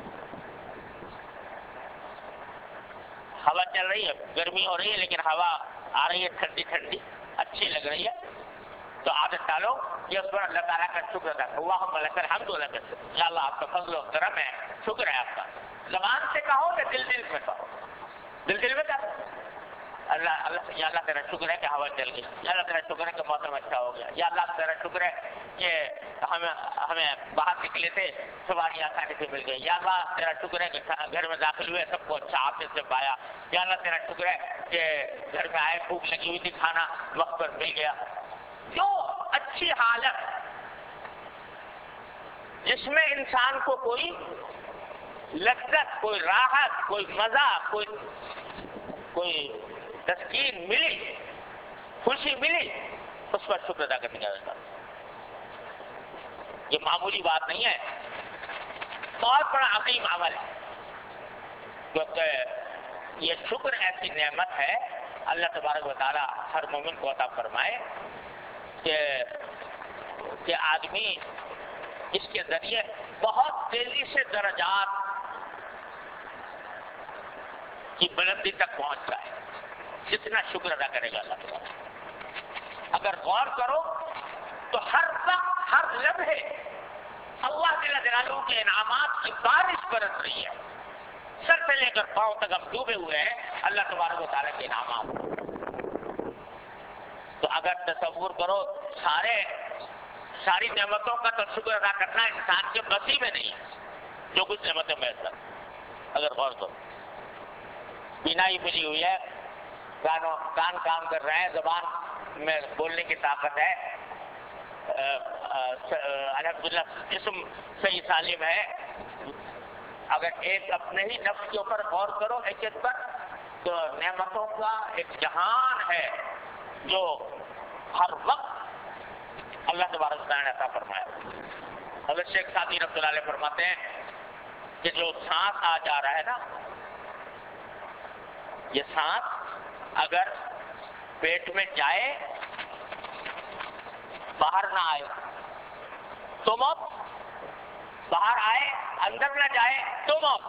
ہوا چل رہی ہے، گرمی ہو رہی ہے لیکن ہوا آ رہی ہے ٹھنڈی ٹھنڈی، اچھی لگ رہی ہے، تو عادت ڈالو کہ اس پر اللہ تعالیٰ کا شکر ادا کرو. اللہم لک الحمد ولک الشکر، یا اللہ آپ کا فضل و کرم ہے، شکر ہے آپ کا. زبان سے کہو کہ دل میں کہو، دل میں کہو اللہ یا اللہ تیرا شکر ہے کہ ہوا چل گئی، یا اللہ تیرا شکر ہے کہ موسم اچھا ہو گیا، یا اللہ تیرا شکر ہے کہ ہمیں باہر نکلے تھے سواریاں آسانی سے مل گئی، یا اللہ تیرا شکر ہے کہ گھر میں داخل ہوئے سب کو اچھا عافیت سے پایا، یا اللہ تیرا شکر ہے کہ گھر میں آئے بھوک لگی ہوئی تھی کھانا وقت پر مل گیا. جو اچھی حالت جس میں انسان کو کوئی لذت، کوئی راحت، کوئی مزہ، کوئی تسکین ملی، خوشی ملی، اس پر شکر ادا کرنے کا. یہ معمولی بات نہیں ہے، بہت بڑا عظیم عمل ہے. کیونکہ یہ شکر ایسی نعمت ہے اللہ تبارک و تعالیٰ ہر مومن کو عطا فرمائے کہ آدمی اس کے ذریعے بہت تیزی سے درجات کی بلندی تک پہنچ جائے، جتنا شکر ادا کرے گا اللہ تعالیٰ. اگر غور کرو تو ہر وقت، ہر لمحے اللہ جل جلالہ کے انعامات کی بارش برس رہی ہے. سر سے لے کر پاؤں تک ہم ڈوبے ہوئے ہیں اللہ تبارک و تعالیٰ کے انعامات. تو اگر تصور کرو ساری نعمتوں کا تو شکر ادا کرنا انسان کے بسی میں نہیں ہے، جو کچھ نعمتیں میسر. اگر غور کرو، بینائی ملی ہوئی ہے، کان کام کر رہے ہیں، زبان میں بولنے کی طاقت ہے، الحمدللہ جسم صحیح سالم ہے. اگر ایک اپنے ہی نفس کے اوپر غور کرو حقیقت پر، تو نعمتوں کا ایک جہان ہے جو ہر وقت اللہ تبارک و تعالیٰ نے عطا فرمایا. حضرت شیخ سعدی رحمۃ اللہ علیہ فرماتے ہیں کہ جو سانس آ جا رہا ہے نا، یہ سانس اگر پیٹ میں جائے باہر نہ آئے تو موت، باہر آئے اندر نہ جائے تو موت.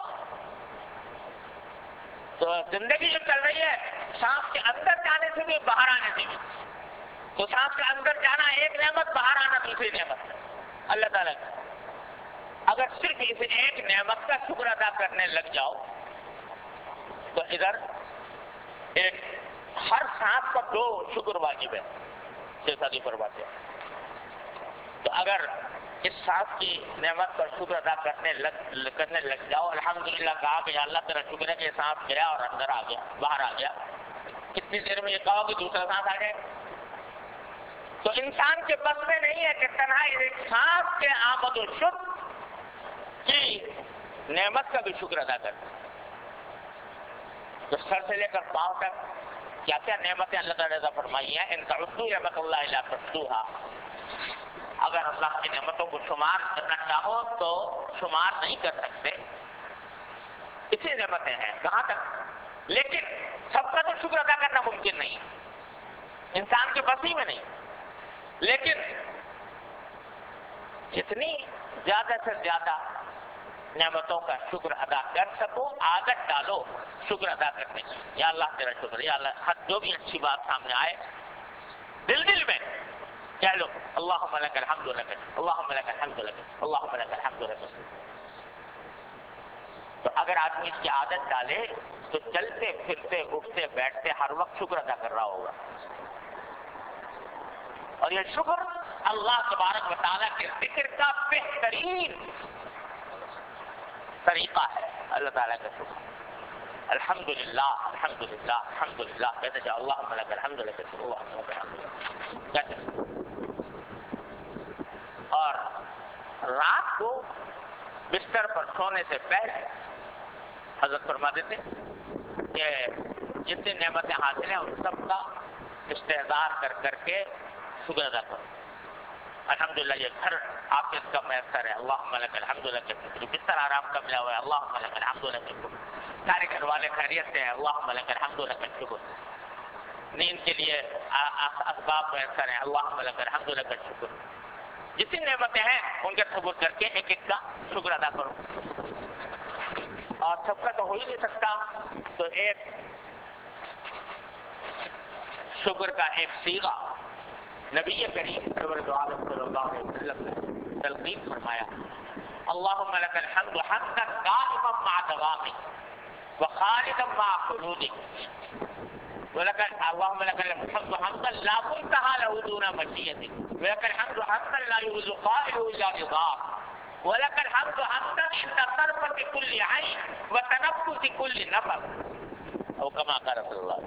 تو زندگی جو چل رہی ہے سانس کے اندر جانے سے بھی باہر آنے سے بھی. تو سانس کے اندر جانا ایک نعمت، باہر آنا دوسری نعمت ہے اللہ تعالیٰ کی. اگر صرف اس ایک نعمت کا شکر ادا کرنے لگ جاؤ تو ادھر ایک ہر سانس پر 2 شکر واجب ہے، شیخ سعدی فرماتے ہیں. تو اگر اس سانس کی نعمت پر شکر ادا کرنے لگ جاؤ، الحمدللہ کہا کہ یا اللہ تیرا شکر ہے کہ یہ سانس گیا اور اندر آ گیا، باہر آ گیا. کتنی دیر میں یہ کہو کہ دوسرا سانس آ جائے. تو انسان کے بس میں نہیں ہے کہ تنہا ایک سانس کے آمد و شکر کی نعمت کا بھی شکر ادا کرے. تو سر سے لے کر پاؤں تک کیا کیا نعمتیں اللہ تعالیٰ نے فرمائی ہیں. ان تعدوا نعمت اللہ لا تحصوها. اگر اللہ کی نعمتوں کو شمار کرنا چاہو تو شمار نہیں کر سکتے. اتنی نعمتیں ہیں کہاں تک، لیکن سب کا تو شکر ادا کرنا ممکن نہیں، انسان کے بس ہی میں نہیں. لیکن جتنی زیادہ سے زیادہ نعمتوں کا شکر ادا کر سکو، عادت ڈالو شکر ادا کرنے کی. یا اللہ تیرا شکر، یا اللہ، جو بھی اچھی بات سامنے آئے دل میں کہہ لو اللہم لک الحمد لک، اللہم لک الحمد لک، اللہم لک الحمد لک. تو اگر آدمی اس کی عادت ڈالے تو چلتے پھرتے اٹھتے بیٹھتے ہر وقت شکر ادا کر رہا ہوگا. اور یہ شکر اللہ تبارک و تعالیٰ کے ذکر کا بہترین طریقہ ہے. اللہ تعالیٰ کا شکر، الحمدللہ الحمدللہ الحمدللہ کہتے جاؤ، اللہم لک الحمد لک، اللہم لک الحمد کہتے. اور رات کو بستر پر سونے سے پہلے حضرت فرما دیتے کہ جتنی نعمتیں حاصل ہیں ان سب کا استحضار کر کر کے شکر ادا کرو. الحمدللہ یہ گھر حافظ کا میسر ہے، اللہم لک الحمد لک. بستر آرام کا ملا ہوا ہے، اللہم لک الحمد لک. سارے گھر والے خیریت سے ہیں، اللہم لک الحمد لک. نیند کے لیے اسباب میسر ہیں، اللہم لک الحمد لک. جتنی نعمتیں ہیں ان کا تصور کر کے ایک ایک کا شکر ادا کرو. اور سب کا تو ہو ہی نہیں سکتا، تو ایک شکر کا ایک صیغہ نبی کریم صلی اللہ علیہ وسلم نے تلقین فرمایا، اللہم لک الحمد حمدا دائما مع دوامک وخالدا مع خلودک، اللہم لک الحمد حمدا لا منتہى له دون مشیتک، ولک الحمد حمدا لا یغز قائله الا رضاک، ولک الحمد حمدا عند طرفة كل عین وتنفس كل نفس، او کما قال رسول اللہ.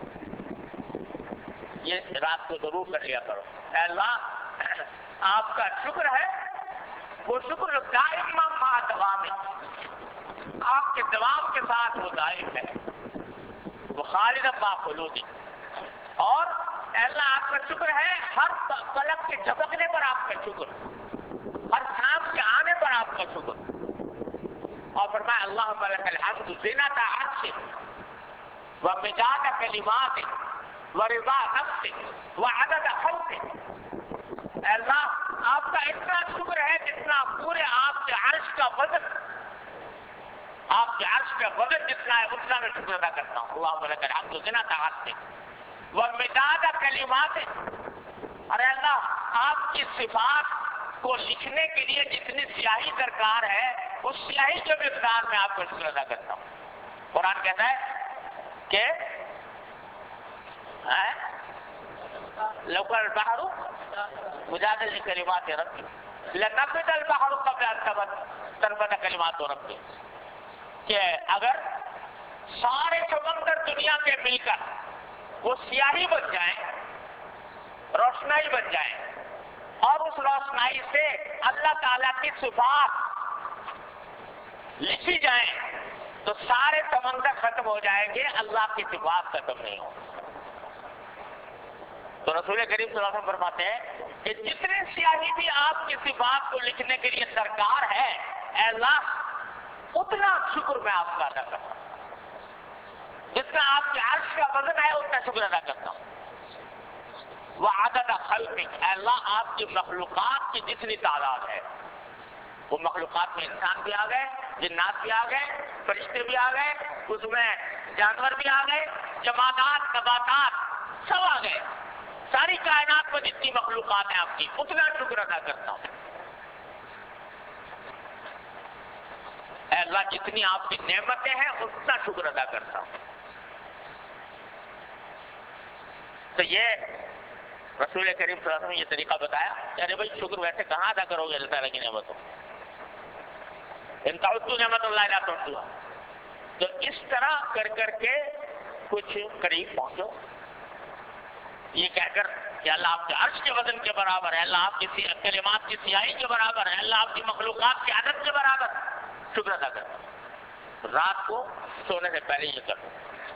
یہ رات کو ضرور کر لیا کرو. اے اللہ آپ کا شکر ہے، وہ شکر دائم مع دوام، آپ کے دوام کے ساتھ وہ دائم ہے، وہ خالد مع خلود. اور اے اللہ آپ کا شکر ہے ہر پلک کے جھپکنے پر آپ کا شکر، ہر سانس کے آنے پر آپ کا شکر. اور فرمایا اللہم لک الحمد زینت عرشک ومداد کلماتک ورضا نفسک وعدد خلقک. اے اللہ آپ کا اتنا شکر ہے جتنا پورے آپ کے عرش کا وزن، آپ کے عرش کا وزن جتنا ہے اتنا میں شکر ادا کرتا ہوں. اللہم لک الحمد زینت عرشک ومداد کلماتک. ارے اللہ آپ کی صفات کو لکھنے کے لیے جتنی سیاہی درکار ہے اس سیاہی کے مقدار میں آپ کو شکر ادا کرتا ہوں. قرآن کہتا ہے کہ لوکل البحر مجادل لکلمات ربی لنفد البحر قبل ان تنفد کلمات ربی. کہ اگر سارے سمندر دنیا کے مل کر وہ سیاہی بن جائیں، روشنائی بن جائیں، اور اس روشنائی سے اللہ تعالیٰ کی صفات لکھی جائیں تو سارے سمندر ختم ہو جائیں گے، اللہ کی صفات ختم نہیں ہو۔ تو رسول کریم صلی اللہ علیہ وسلم فرماتے ہیں کہ جتنے سیاہی بھی آپ کی صفات کو لکھنے کے لیے درکار ہے، اے اللہ اتنا شکر میں آپ کا ادا کرتا ہوں، جتنا آپ کے عرش کا وزن ہے اتنا شکر ادا کرتا ہوں۔ وہ عدد خلقک، اے اللہ آپ کی مخلوقات کی جتنی تعداد ہے، وہ مخلوقات میں انسان بھی آ گئے، جنات بھی آ گئے، فرشتے بھی آ گئے، اس میں جانور بھی آ گئے، جمادات نباتات سب آ گئے، ساری کائنات میں جتنی مخلوقات ہیں آپ کی اتنا شکر ادا کرتا ہوں۔ اے اللہ جتنی آپ کی نعمتیں ہیں اتنا شکر ادا کرتا ہوں۔ تو یہ رسول کریم صلی اللہ علیہ وسلم نے یہ طریقہ بتایا کہ ارے بھائی شکر ویسے کہاں ادا کرو گے اللہ تعالیٰ کی نعمتوں، ان تعدوا نعمت اللہ لا تحصوها۔ تو اس طرح کر کر کے کچھ قریب پہنچو، یہ کہہ کر کہ اللہ آپ کے عرش کے وزن کے برابر ہے، اللہ آپ کی کلمات کی سیاہی کے برابر ہے، اللہ آپ کی مخلوقات کی عدد کے برابر، شکر ادا کرو۔ رات کو سونے سے پہلے یہ کرو۔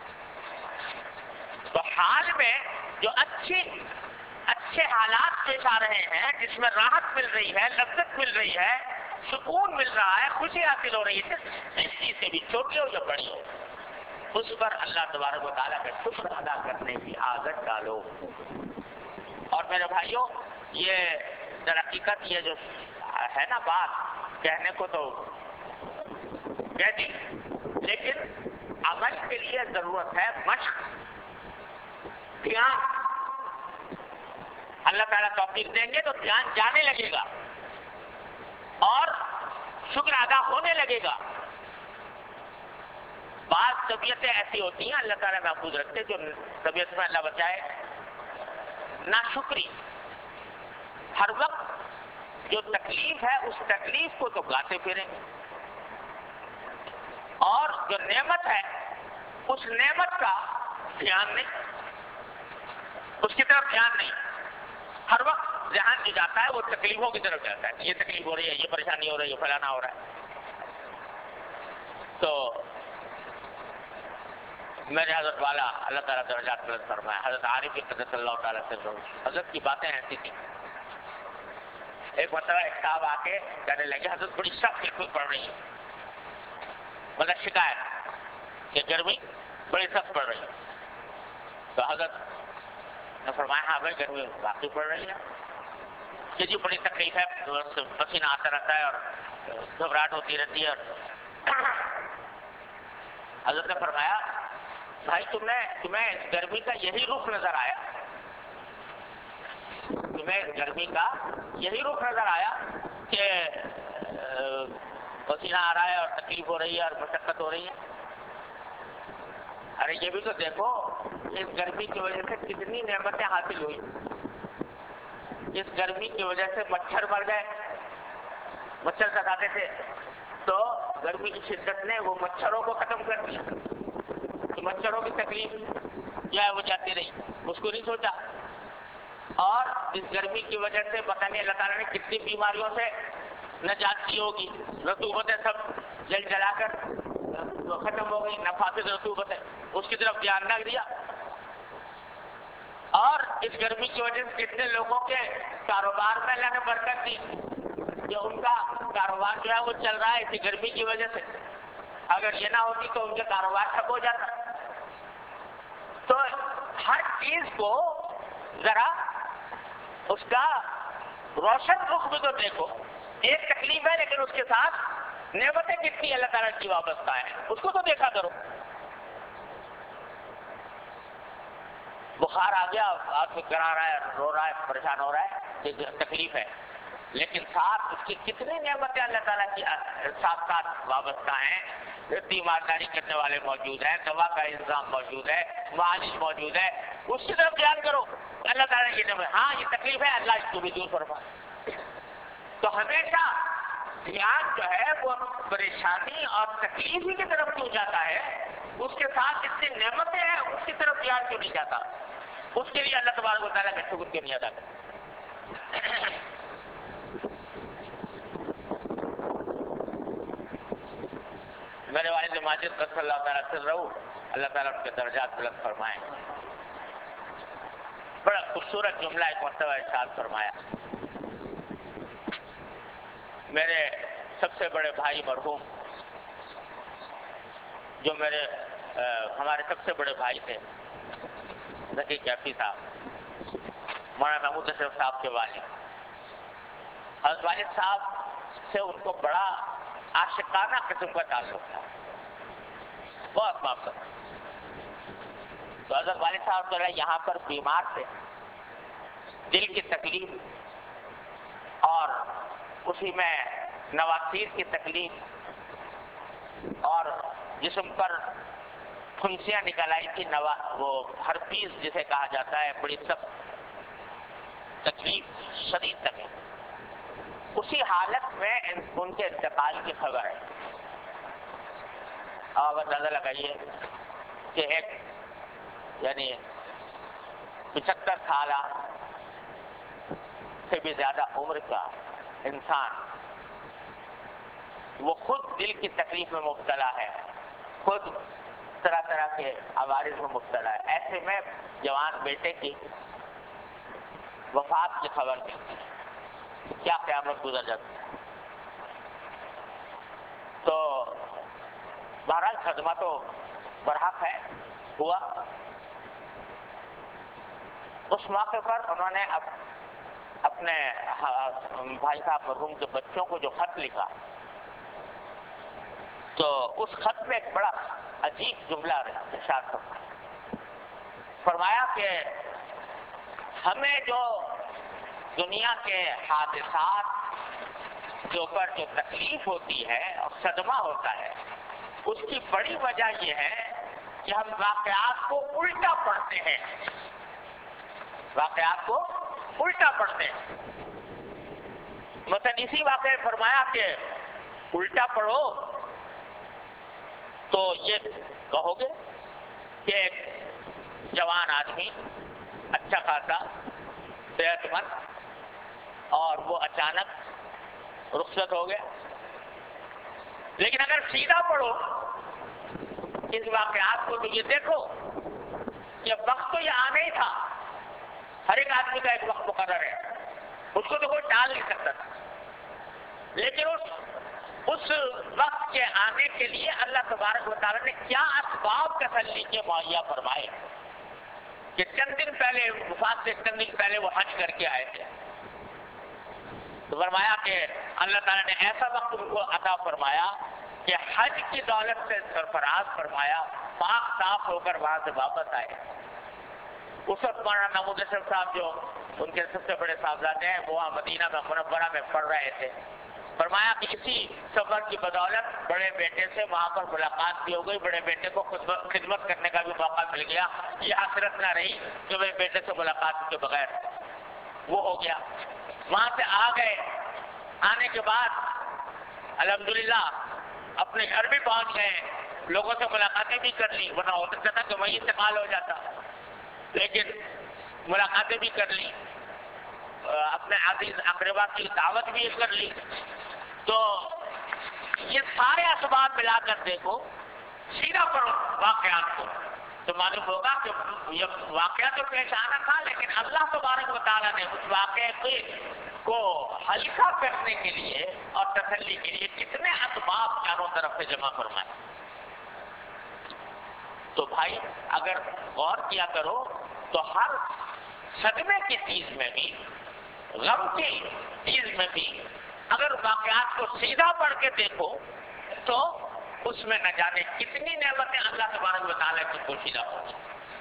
تو حال میں جو اچھے حالات پیش آ رہے ہیں، جس میں راحت مل رہی ہے، لذت مل رہی ہے، سکون مل رہا ہے، خوشی حاصل ہو رہی ہے، جس چیز سے بھی چھوٹی ہو یا بڑی ہو، اس پر اللہ تبارک و تعالیٰ کا شکر ادا کرنے کی عادت ڈالو۔ اور میرے بھائیوں، یہ در حقیقت یہ جو ہے نا بات کہنے کو تو کہہ دی، لیکن عمل کے لیے ضرورت ہے مشق، دھیان۔ اللہ تعالیٰ توفیق دیں گے تو دھیان جانے لگے گا اور شکر ادا ہونے لگے گا۔ بعض طبیعتیں ایسی ہوتی ہیں، اللہ تعالیٰ محفوظ رکھتے، جو طبیعت میں اللہ بچائے ناشکری، ہر وقت جو تکلیف ہے اس تکلیف کو تو گاتے پھریں گے، اور جو نعمت ہے اس نعمت کا دھیان نہیں، اس کی طرف دھیان نہیں، ہر وقت ذہن جو جاتا ہے وہ تکلیفوں کی طرف جاتا ہے، یہ تکلیف ہو رہی ہے، یہ پریشانی ہو رہی ہے، یہ فلانا ہو رہا ہے۔ تو میرے حضرت والا اللہ تعالیٰ درجات بلند فرمائے، حضرت عارف قدس اللہ تعالیٰ سے حضرت کی باتیں ایسی تھیں۔ ایک مرتبہ ایک صاحب آ کے کہنے لگے حضرت بڑی سخت گرمی پڑ رہی ہے، مطلب شکایت کہ گرمی بڑی سخت پڑ رہی ہے۔ تو حضرت نے فرمایا ہاں بھائی گرمی واقعی پڑ رہی ہے کہ جی بڑی تکلیف ہے، پسینہ آتا رہتا ہے اور گھبراہٹ ہوتی رہتی ہے۔ اور حضرت نے فرمایا بھائی تمہیں اس گرمی کا یہی رخ نظر آیا، تمہیں اس گرمی کا یہی رخ نظر آیا کہ پسینہ آ رہا ہے اور تکلیف ہو رہی ہے اور مشقت ہو رہی ہے؟ ارے یہ بھی تو دیکھو اس گرمی کی وجہ سے کتنی نعمتیں حاصل ہوئی، اس گرمی کی وجہ سے مچھر مر گئے، مچھر ستاتے تھے تو گرمی کی شدت نے وہ مچھروں کو ختم کر دیا، تو مچھروں کی تکلیف جو ہے وہ جاتی رہی، اس کو نہیں سوچا۔ اور اس گرمی کی وجہ سے پتہ نہیں اللہ تعالیٰ نے کتنی بیماریوں سے نجات دی ہوگی، رطوبتیں سب جل جلا کر ختم ہو گئی، نفاذ رطوبت ہے اس کی طرف دھیان نہ دیا۔ اور اس گرمی کی وجہ سے کتنے لوگوں کے کاروبار میں اللہ نے برکت دی، جو ان کا کاروبار جو ہے وہ چل رہا ہے اسی گرمی کی وجہ سے، اگر یہ نہ ہوتی تو ان کے کاروبار ٹھپ ہو جاتا۔ تو ہر چیز کو ذرا اس کا روشن رخ بھی تو دیکھو، ایک تکلیف ہے لیکن اس کے ساتھ نعمتیں کتنی اللہ تعالیٰ کی وابستہ ہیں، اس کو تو دیکھا کرو۔ بخار آ گیا، آدمی کرا رہا ہے، رو رہا ہے، پریشان ہو رہا ہے، تکلیف ہے، لیکن ساتھ اس کی کتنی نعمتیں اللہ تعالیٰ کی ساتھ ساتھ وابستہ ہیں، تیمارداری کرنے والے موجود ہیں، دوا کا انتظام موجود ہے، معالج موجود ہے، اس کی طرف دھیان کرو۔ اللہ تعالیٰ کی نعمت، ہاں یہ تکلیف ہے، اللہ اس کو بھی دور فرمائے۔ تو ہمیشہ دھیان جو ہے وہ پریشانی اور تکلیف ہی کی طرف کیوں جاتا ہے؟ اس کے ساتھ جتنی نعمتیں ہیں اس کی طرف دھیان کیوں نہیں جاتا؟ اس کے لیے اللہ تبارک و تعالیٰ کا شکر کیوں نہیں ادا کرتا؟ میرے والد ماجد قدس اللہ تعالیٰ سے رہو، اللہ تعالیٰ ان کے درجات بلند فرمائے، بڑا خوبصورت جملہ ایک مرتبہ ارشاد فرمایا، میرے سب سے بڑے بھائی مرحوم، جو ہمارے سب سے بڑے بھائی تھے، ذکی کیفی صاحب، مولانا محمود اشرف صاحب کے والد، حضرت والد صاحب سے ان کو بڑا عاشقانہ قسم کا تعلق تھا، بہت محبت۔ تو حضرت والد صاحب جو ہے یہاں پر بیمار تھے، دل کی تکلیف اور اسی میں نواسیر کی تکلیف اور جسم پر پھنسیاں نکل آئی تھی، وہ ہرپیس جسے کہا جاتا ہے، بڑی سخت تکلیف، شدید تکلیف، اسی حالت میں ان کے انتقال کی خبر ہے۔ اب اندازہ لگائیے کہ ایک یعنی 75 سالہ سے بھی زیادہ عمر کا انسان، وہ خود دل کی تکلیف میں مبتلا ہے، خود طرح طرح کے عوارض میں مبتلا ہے، ایسے میں جوان بیٹے کی وفات کی خبر ملتی ہے، کیا قیامت گزر جاتی ہے۔ تو بہرحال صدمہ تو برحق ہے، ہوا۔ اس موقع پر انہوں نے اپنے بھائی صاحب مرحوم کے بچوں کو جو خط لکھا، تو اس خط میں ایک بڑا عجیب جملہ ارشاد فرمایا کہ ہمیں جو دنیا کے حادثات کے اوپر جو تکلیف ہوتی ہے اور صدمہ ہوتا ہے، اس کی بڑی وجہ یہ ہے کہ ہم واقعات کو الٹا پڑھتے ہیں، واقعات کو الٹا پڑھتے ہیں۔ مثلا اسی واقعے میں فرمایا کہ الٹا پڑھو تو یہ کہو گے کہ ایک جوان آدمی اچھا خاصا صحت مند اور وہ اچانک رخصت ہو گیا، لیکن اگر سیدھا پڑھو اس واقعات کو تو یہ دیکھو کہ وقت تو یہ آنا ہی تھا، ہر ایک آدمی کا ایک وقت مقرر ہے، اس کو تو کوئی ٹال نہیں سکتا تھا، لیکن اس وقت کے آنے کے لیے اللہ تبارک و تعالیٰ نے کیا اسباب تسلی کے مہیا فرمائے کہ چند دن پہلے وفات سے چند دن پہلے وہ حج کر کے آئے تھے، تو فرمایا کہ اللہ تعالیٰ نے ایسا وقت ان کو عطا فرمایا کہ حج کی دولت سے سرفراز فرمایا، پاک صاف ہو کر وہاں سے واپس آئے۔ اس وقت مولانا محمود اشرف صاحب جو ان کے سب سے بڑے صاحبزادے ہیں، وہ وہاں مدینہ میں منورہ میں پڑھ رہے تھے، فرمایا کہ اسی سفر کی بدولت بڑے بیٹے سے وہاں پر ملاقات بھی ہو گئی، بڑے بیٹے کو خدمت کرنے کا بھی موقع مل گیا، یہ حسرت نہ رہی کہ میرے بیٹے سے ملاقات کے بغیر وہ ہو گیا۔ وہاں سے آ گئے، آنے کے بعد الحمدللہ اپنے گھر بھی پہنچ گئے، لوگوں سے ملاقاتیں بھی کر لی، ورنہ ہو سکتا تھا کہ وہی انتقال ہو جاتا، لیکن ملاقاتیں بھی کر لی، اپنے عزیز اقربا کی دعوت بھی کر لی۔ تو یہ سارے اسباب ملا کر دیکھو، سیدھا کرو واقعات کو، تو معلوم ہوگا کہ یہ واقعہ تو پیش آنا تھا، لیکن اللہ تبارک و تعالیٰ نے اس واقعے کو ہلکا کرنے کے لیے اور تسلی کے لیے کتنے اسباب چاروں طرف سے جمع فرمائے۔ تو بھائی اگر غور کیا کرو تو ہر صدمے کی چیز میں بھی، غم کی چیز میں بھی اگر واقعات کو سیدھا پڑھ کے دیکھو تو اس میں نہ جانے کتنی نعمتیں اللہ تبارک و تعالیٰ کی پوشیدہ ہوتی۔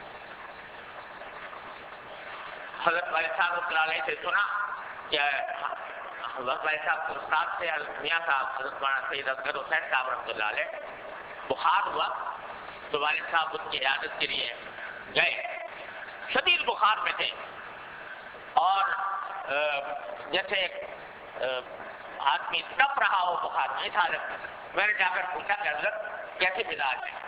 حضرت والد صاحب رحمۃ اللہ علیہ سے سنا کہ حضرت والد صاحب کے استاد سے میاں صاحب حضرت مولانا سید اصغر حسین صاحب رحمۃ اللہ علیہ بخار ہوا، تو والد صاحب ان کی عیادت کے لیے گئے، شدید بخار میں تھے، اور جیسے آدمی تپ رہا ہو بخار میں اس حالت میں، میں نے جا کر پوچھا کہ حضرت کیسے مزاج ہے؟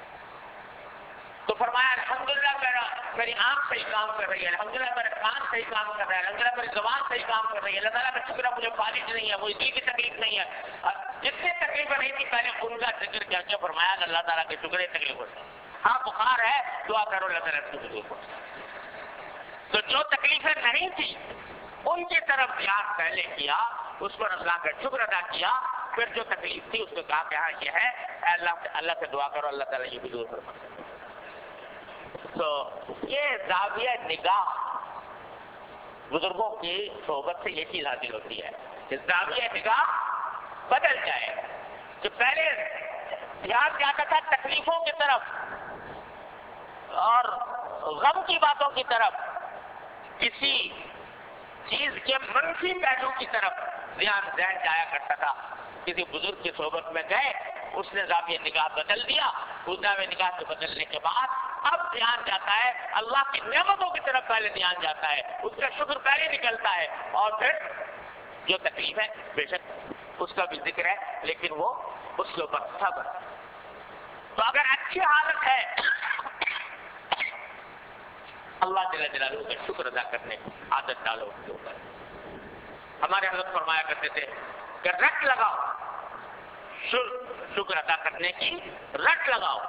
تو فرمایا الحمدللہ میری آنکھ صحیح کام کر رہی ہے، الحمدللہ میرا کان صحیح کام کر رہا ہے، الحمدللہ میری زبان صحیح کام کر رہی ہے، اللہ تعالیٰ کا شکر ہے مجھے فالج نہیں ہے، مجھے دل کی تکلیف نہیں ہے، جتنی تکلیفیں نہیں تھی پہلے ان کا ذکر کیا کیا فرمایا کہ اللہ تعالیٰ کے شکر ہے تکلیف ہوتا ہے، ہاں بخار ہے دعا کرو اللہ تعالیٰ کی تکلیف ہوتا ہے۔ تو جو تکلیفیں نہیں تھی ان کی طرف دھیان پہلے کیا، اس پر اللہ کا شکر ادا کیا، پھر جو تکلیف تھی اس نے کہا کہ ہاں یہ ہے، اللہ سے دعا کرو اللہ تعالیٰ یہ بھی دور فرمائے۔ تو یہ زاویہ نگاہ بزرگوں کی صحبت سے یہ چیز حاصل ہوتی ہے کہ زاویہ نگاہ بدل جائے، کہ پہلے دھیان جاتا تھا تکلیفوں کی طرف اور غم کی باتوں کی طرف، کسی چیز کے منفی پہلو کی طرف ذہن جایا کرتا تھا۔ کسی بزرگ کی صحبت میں گئے، اس نے زاویہ نگاہ بدل دیا، اس زاویہ نگاہ کے بدلنے کے بعد اب دھیان جاتا ہے اللہ کی نعمتوں کی طرف، پہلے دھیان جاتا ہے، اس کا شکر پہلے نکلتا ہے، اور پھر جو تکلیف ہے بے شک اس کا بھی ذکر ہے، لیکن وہ اس کے اوپر صبر۔ تو اگر اچھی حالت ہے اللہ جل جلالہ کا شکر ادا کرنے کی عادت ڈالو اس کے اوپر۔ ہمارے حضرت فرمایا کرتے تھے کہ رٹ لگاؤ، شکر ادا کرنے کی رٹ لگاؤ۔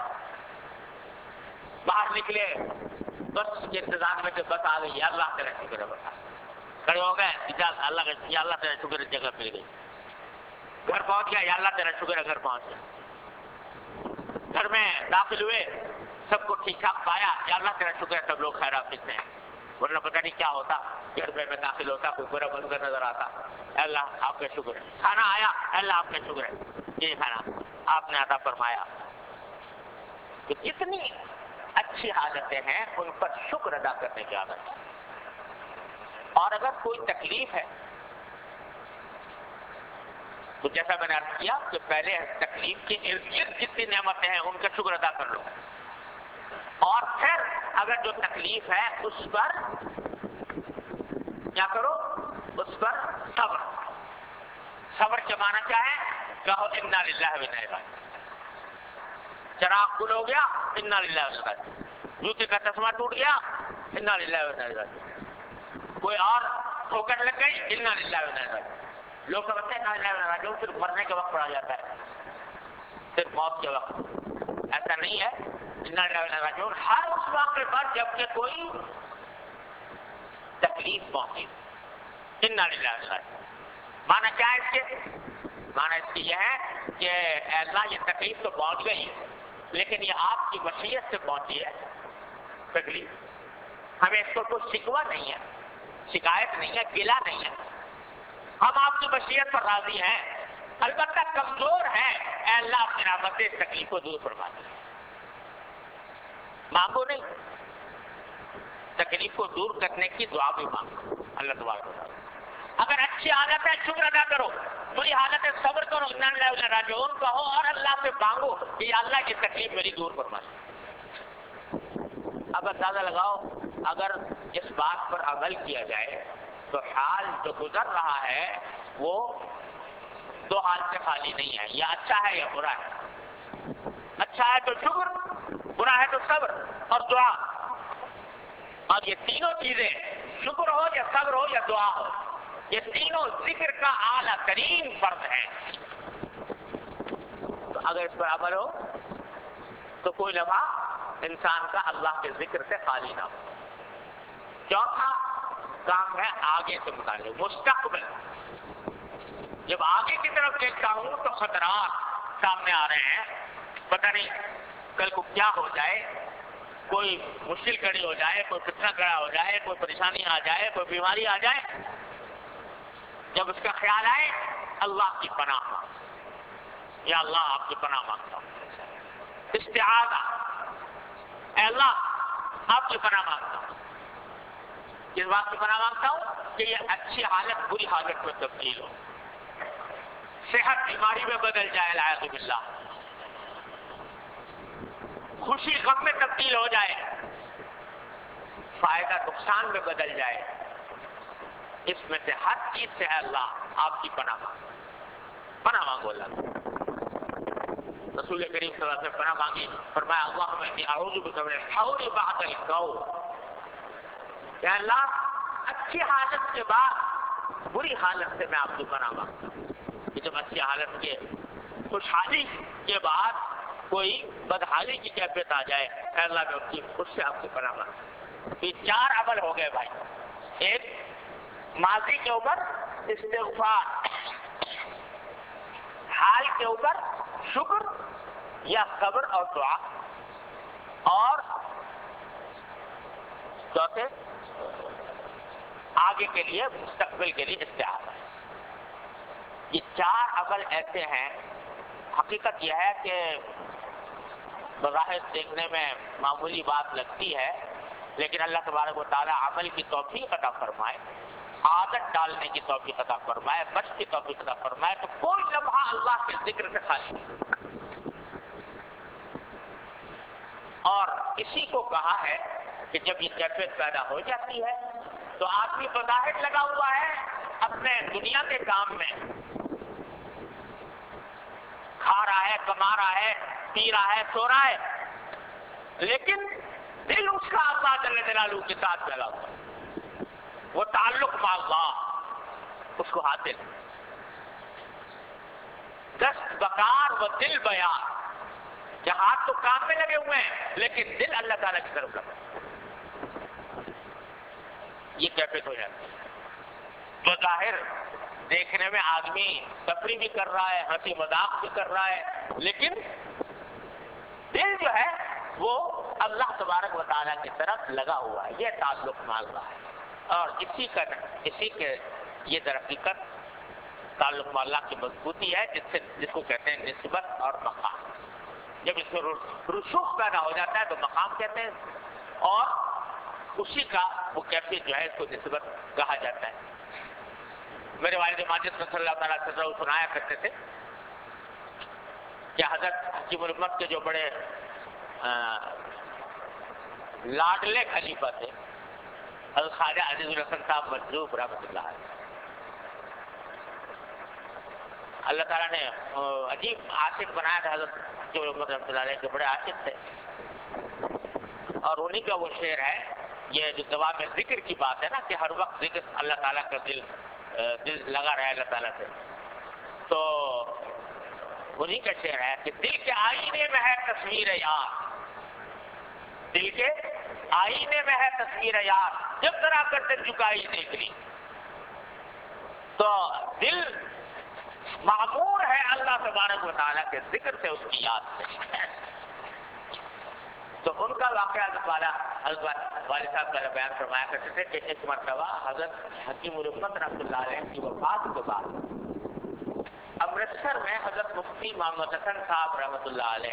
باہر نکلے بس کے انتظار میں کہ بس آ گئی، اللہ تیرا شکر ہے، بتا کھڑے ہو گئے اللہ کا، یا اللہ تیرا شکر ہے جگہ مل گئی، گھر پہنچ گیا یا اللہ تیرا شکر ہے گھر پہنچ گیا، گھر میں داخل ہوئے سب کو ٹھیک ٹھاک پایا یا اللہ تیرا شکر ہے سب لوگ خیر آفت میں ہیں، ورنہ پتہ نہیں کیا ہوتا، گھر میں داخل ہوتا کوئی برا منظر نظر آتا، اللہ آپ کا شکر ہے، کھانا آیا اللہ آپ کا شکر ہے یہ کھانا آپ نے عطا فرمایا۔ تو کتنی اچھی حالتیں ہیں ان پر شکر ادا کرنے کی عادت ہے۔ اور اگر کوئی تکلیف ہے تو جیسا میں نے عرض کیا کہ پہلے تکلیف کے ارد گرد جتنی نعمتیں ہیں ان کا شکر ادا کر لو، اور پھر اگر جو تکلیف ہے اس پر کیا کرو، اس پر صبر۔ صبر کے معنی کیا ہے؟ کہو انا للہ و انا الیہ راجعون۔ چراغ گل ہو گیا انا للہ و انا الیہ راجعون، جوتے کا چشمہ ٹوٹ گیا انا للہ و انا الیہ راجعون، کوئی اور ٹھوکر لگ گئی انا للہ و انا الیہ راجعون۔ لوگ سمجھتے ہیں انا للہ و انا الیہ راجعون صرف مرنے کے وقت پڑھا جاتا ہے، صرف موت کے وقت، ایسا نہیں ہے۔ انا للہ و انا الیہ راجعون ہر اس واقعے پر جب کہ کوئی تکلیف پہنچی انا للہ و انا الیہ راجعون۔ معنی کیا ہے اس کے؟ معنی اس کی یہ ہے کہ اے اللہ یہ تکلیف تو پہنچ گئی لیکن یہ آپ کی مشیت سے پہنچی ہے تکلیف، ہمیں اس کو کوئی شکوہ نہیں ہے، شکایت نہیں ہے، گلہ نہیں ہے، ہم آپ کی مشیت پر راضی ہیں، البتہ کمزور ہیں، اے اللہ اپنی رحمت سے اس تکلیف کو دور فرما دے۔ مانگو نہیں، تکلیف کو دور کرنے کی دعا بھی مانگو اللہ تبارک و تعالیٰ۔ اگر اچھی حالت ہے شکر ادا کرو، بری حالت ہے صبر کرو، انا للہ و انا الیہ راجعون کہو، اور اللہ سے مانگو کہ یا اللہ کی تکلیف میری دور فرما دے۔ اب اندازہ لگاؤ اگر اس بات پر عمل کیا جائے تو حال جو گزر رہا ہے وہ دو حال سے خالی نہیں ہے، یا اچھا ہے یا برا ہے، اچھا ہے تو شکر، برا ہے تو صبر اور دعا، اور یہ تینوں چیزیں شکر ہو یا صبر ہو یا دعا ہو، یہ تینوں ذکر کا اعلیٰ ترین فرض ہے۔ تو اگر اس پر عمل ہو تو کوئی لمحہ انسان کا اللہ کے ذکر سے خالی نہ ہو۔ چوتھا کام ہے آگے سے متعلق مستقبل۔ جب آگے کی طرف دیکھتا ہوں تو خطرات سامنے آ رہے ہیں، پتہ نہیں کل کو کیا ہو جائے، کوئی مشکل کھڑی ہو جائے، کوئی فتنہ کھڑا ہو جائے، کوئی پریشانی آ جائے، کوئی بیماری آ جائے، جب اس کا خیال آئے اللہ کی پناہ مانگ، یا اللہ آپ کی پناہ مانگتا ہوں، استعاذہ، اے اللہ آپ کی پناہ مانگتا ہوں، کس بات کی پناہ مانگتا ہوں کہ یہ اچھی حالت بری حالت میں تبدیل ہو، صحت بیماری میں بدل جائے العیاذ باللہ، خوشی غم میں تبدیل ہو جائے، فائدہ نقصان میں بدل جائے، اس میں سے ہر چیز سے ہے اللہ آپ کی پناہ مانگو اللہ سے۔ رسول کریم صلی اللہ علیہ وسلم پناہ مانگی، فرمایا اللہم انی اعوذ بک من الحول بعد القول، یا اللہ اچھی حالت کے بعد بری حالت سے میں آپ کی پناہ مانگتا ہوں کہ جب اچھی حالت کے خوشحالی کے بعد کوئی بدحالی کی کیفیت آ جائے، اے اللہ میں اس سے آپ کی پناہ مانگتا ہوں۔ یہ 4 عمل ہو گئے بھائی، ایک ماضی کے اوپر استغفار، حال کے اوپر شکر یا صبر اور دعا، اور چوتھے آگے کے لیے مستقبل کے لیے استعاذہ۔ یہ 4 عمل ایسے ہیں، حقیقت یہ ہے کہ بظاہر دیکھنے میں معمولی بات لگتی ہے، لیکن اللہ تبارک و تعالیٰ عمل کی توفیق عطا فرمائے، عادت ڈالنے کی توفیق عطا فرمائے، بچ کی توفیق عطا فرمائے، تو کوئی لمحہ اللہ کے ذکر سے خالی نہیں۔ اور اسی کو کہا ہے کہ جب یہ کیفیت پیدا ہو جاتی ہے تو آدمی بظاہر لگا ہوا ہے اپنے دنیا کے کام میں، کھا رہا ہے، کما رہا ہے، پی رہا ہے، سو رہا ہے، لیکن دل اس کا اللہ جل جلالہ کے ساتھ لگا ہوا ہے، وہ تعلق مع اللہ اس کو حاصل، دست بکار و دل بیار، کہ ہاتھ تو کام میں لگے ہوئے ہیں لیکن دل اللہ تعالیٰ کی طرف لگا، یہ کیفیت ہو جاتی ہے۔ بظاہر دیکھنے میں آدمی تفریح بھی کر رہا ہے، ہنسی مذاق بھی کر رہا ہے، لیکن دل جو ہے وہ اللہ تبارک و تعالیٰ کی طرف لگا ہوا ہے، یہ تعلق مع اللہ ہے۔ اور اسی کے یہ در حقیقت تعلق مع اللہ کی مضبوطی ہے، جس کو کہتے ہیں نسبت اور مقام۔ جب اس میں رسوخ پیدا ہو جاتا ہے تو مقام کہتے ہیں، اور اسی کا وہ کیفیت جو ہے اس کو نسبت کہا جاتا ہے۔ میرے والد ماجد صلی اللہ تعالیٰ عنہ سنایا کرتے تھے کہ حضرت حکیم الامت کے جو بڑے لاڈلے خلیفہ تھے حضرت خواجہ عزیز الحسن صاحب مجذوب رحمۃ اللہ علیہ، اللہ تعالیٰ نے عجیب عاشق بنایا تھا حضرت حکیم الامت رحمۃ اللہ علیہ کے، بڑے عاشق تھے، اور انہی کا وہ شعر ہے، یہ جو جواب ذکر کی بات ہے نا کہ ہر وقت ذکر اللہ تعالیٰ کا دل لگا رہے اللہ تعالیٰ سے، تو انہی کا شعر ہے کہ دل کے آئینے میں ہے تصویر یار، دل کے آئینے میں ہے تصویر یار، جب ذرا کر دل جھکائی دیکھ لی، تو دل معمور ہے اللہ تبارک و تعالیٰ کے ذکر سے، اس کی یاد سے۔ تو ان کا واقعہ حضرت والد صاحب کا بیان فرمایا کرتے تھے کہ ایک مرتبہ حضرت حکیم الامت رحمۃ اللہ علیہ کی وفات کے بعد امرتسر میں حضرت مفتی محمد حسن صاحب رحمۃ اللہ علیہ،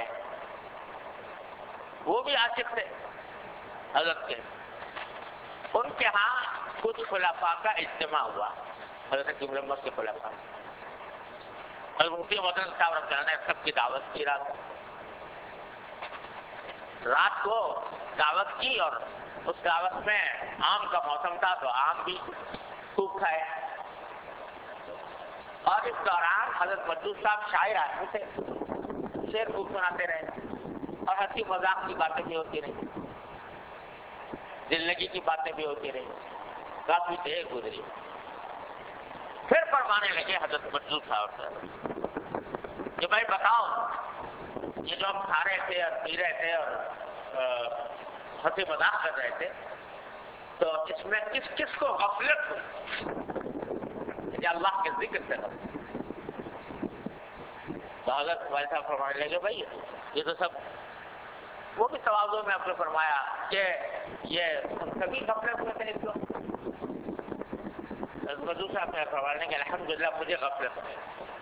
وہ بھی عاشق تھے حضرت کے، ان کے ہاں کچھ خلفاء کا اجتماع ہوا، حضرت حکیم الامت کے خلفاء، حضرت مفتی محمد حسن صاحب رحمۃ اللہ نے سب کی دعوت کی، رات کو دعوت کی، اور اس دعوت میں آم کا موسم تھا تو آم بھی خوب کھائے، اور اس دوران حضرت مجذوب صاحب شاعر آدمی تھے، شعر خوب سناتے رہے، اور ہنسی مذاق کی باتیں بھی ہوتی رہی، دل لگی کی باتیں بھی ہوتی رہی، کافی دیر گزری، پھر فرمانے لگے حضرت مجذوب صاحب سے کہ بھائی بتاؤ، یہ جو ہم کھا رہے تھے اور پی رہے تھے اور ہنسی مذاق کر رہے تھے، تو اس میں کس کس کو غفلت ہوئی، کہ اللہ کے ذکر سے غفلت۔ تو حضرت والد صاحب فرمانے لگے بھائی یہ تو سب، وہ بھی تواضع میں آپ نے فرمایا کہ یہ سبھی غفلت ہوئے تھے اس کو، مجذوب صاحب نے فرمانے کہ الحمدللہ مجھے غفلت ہوئی،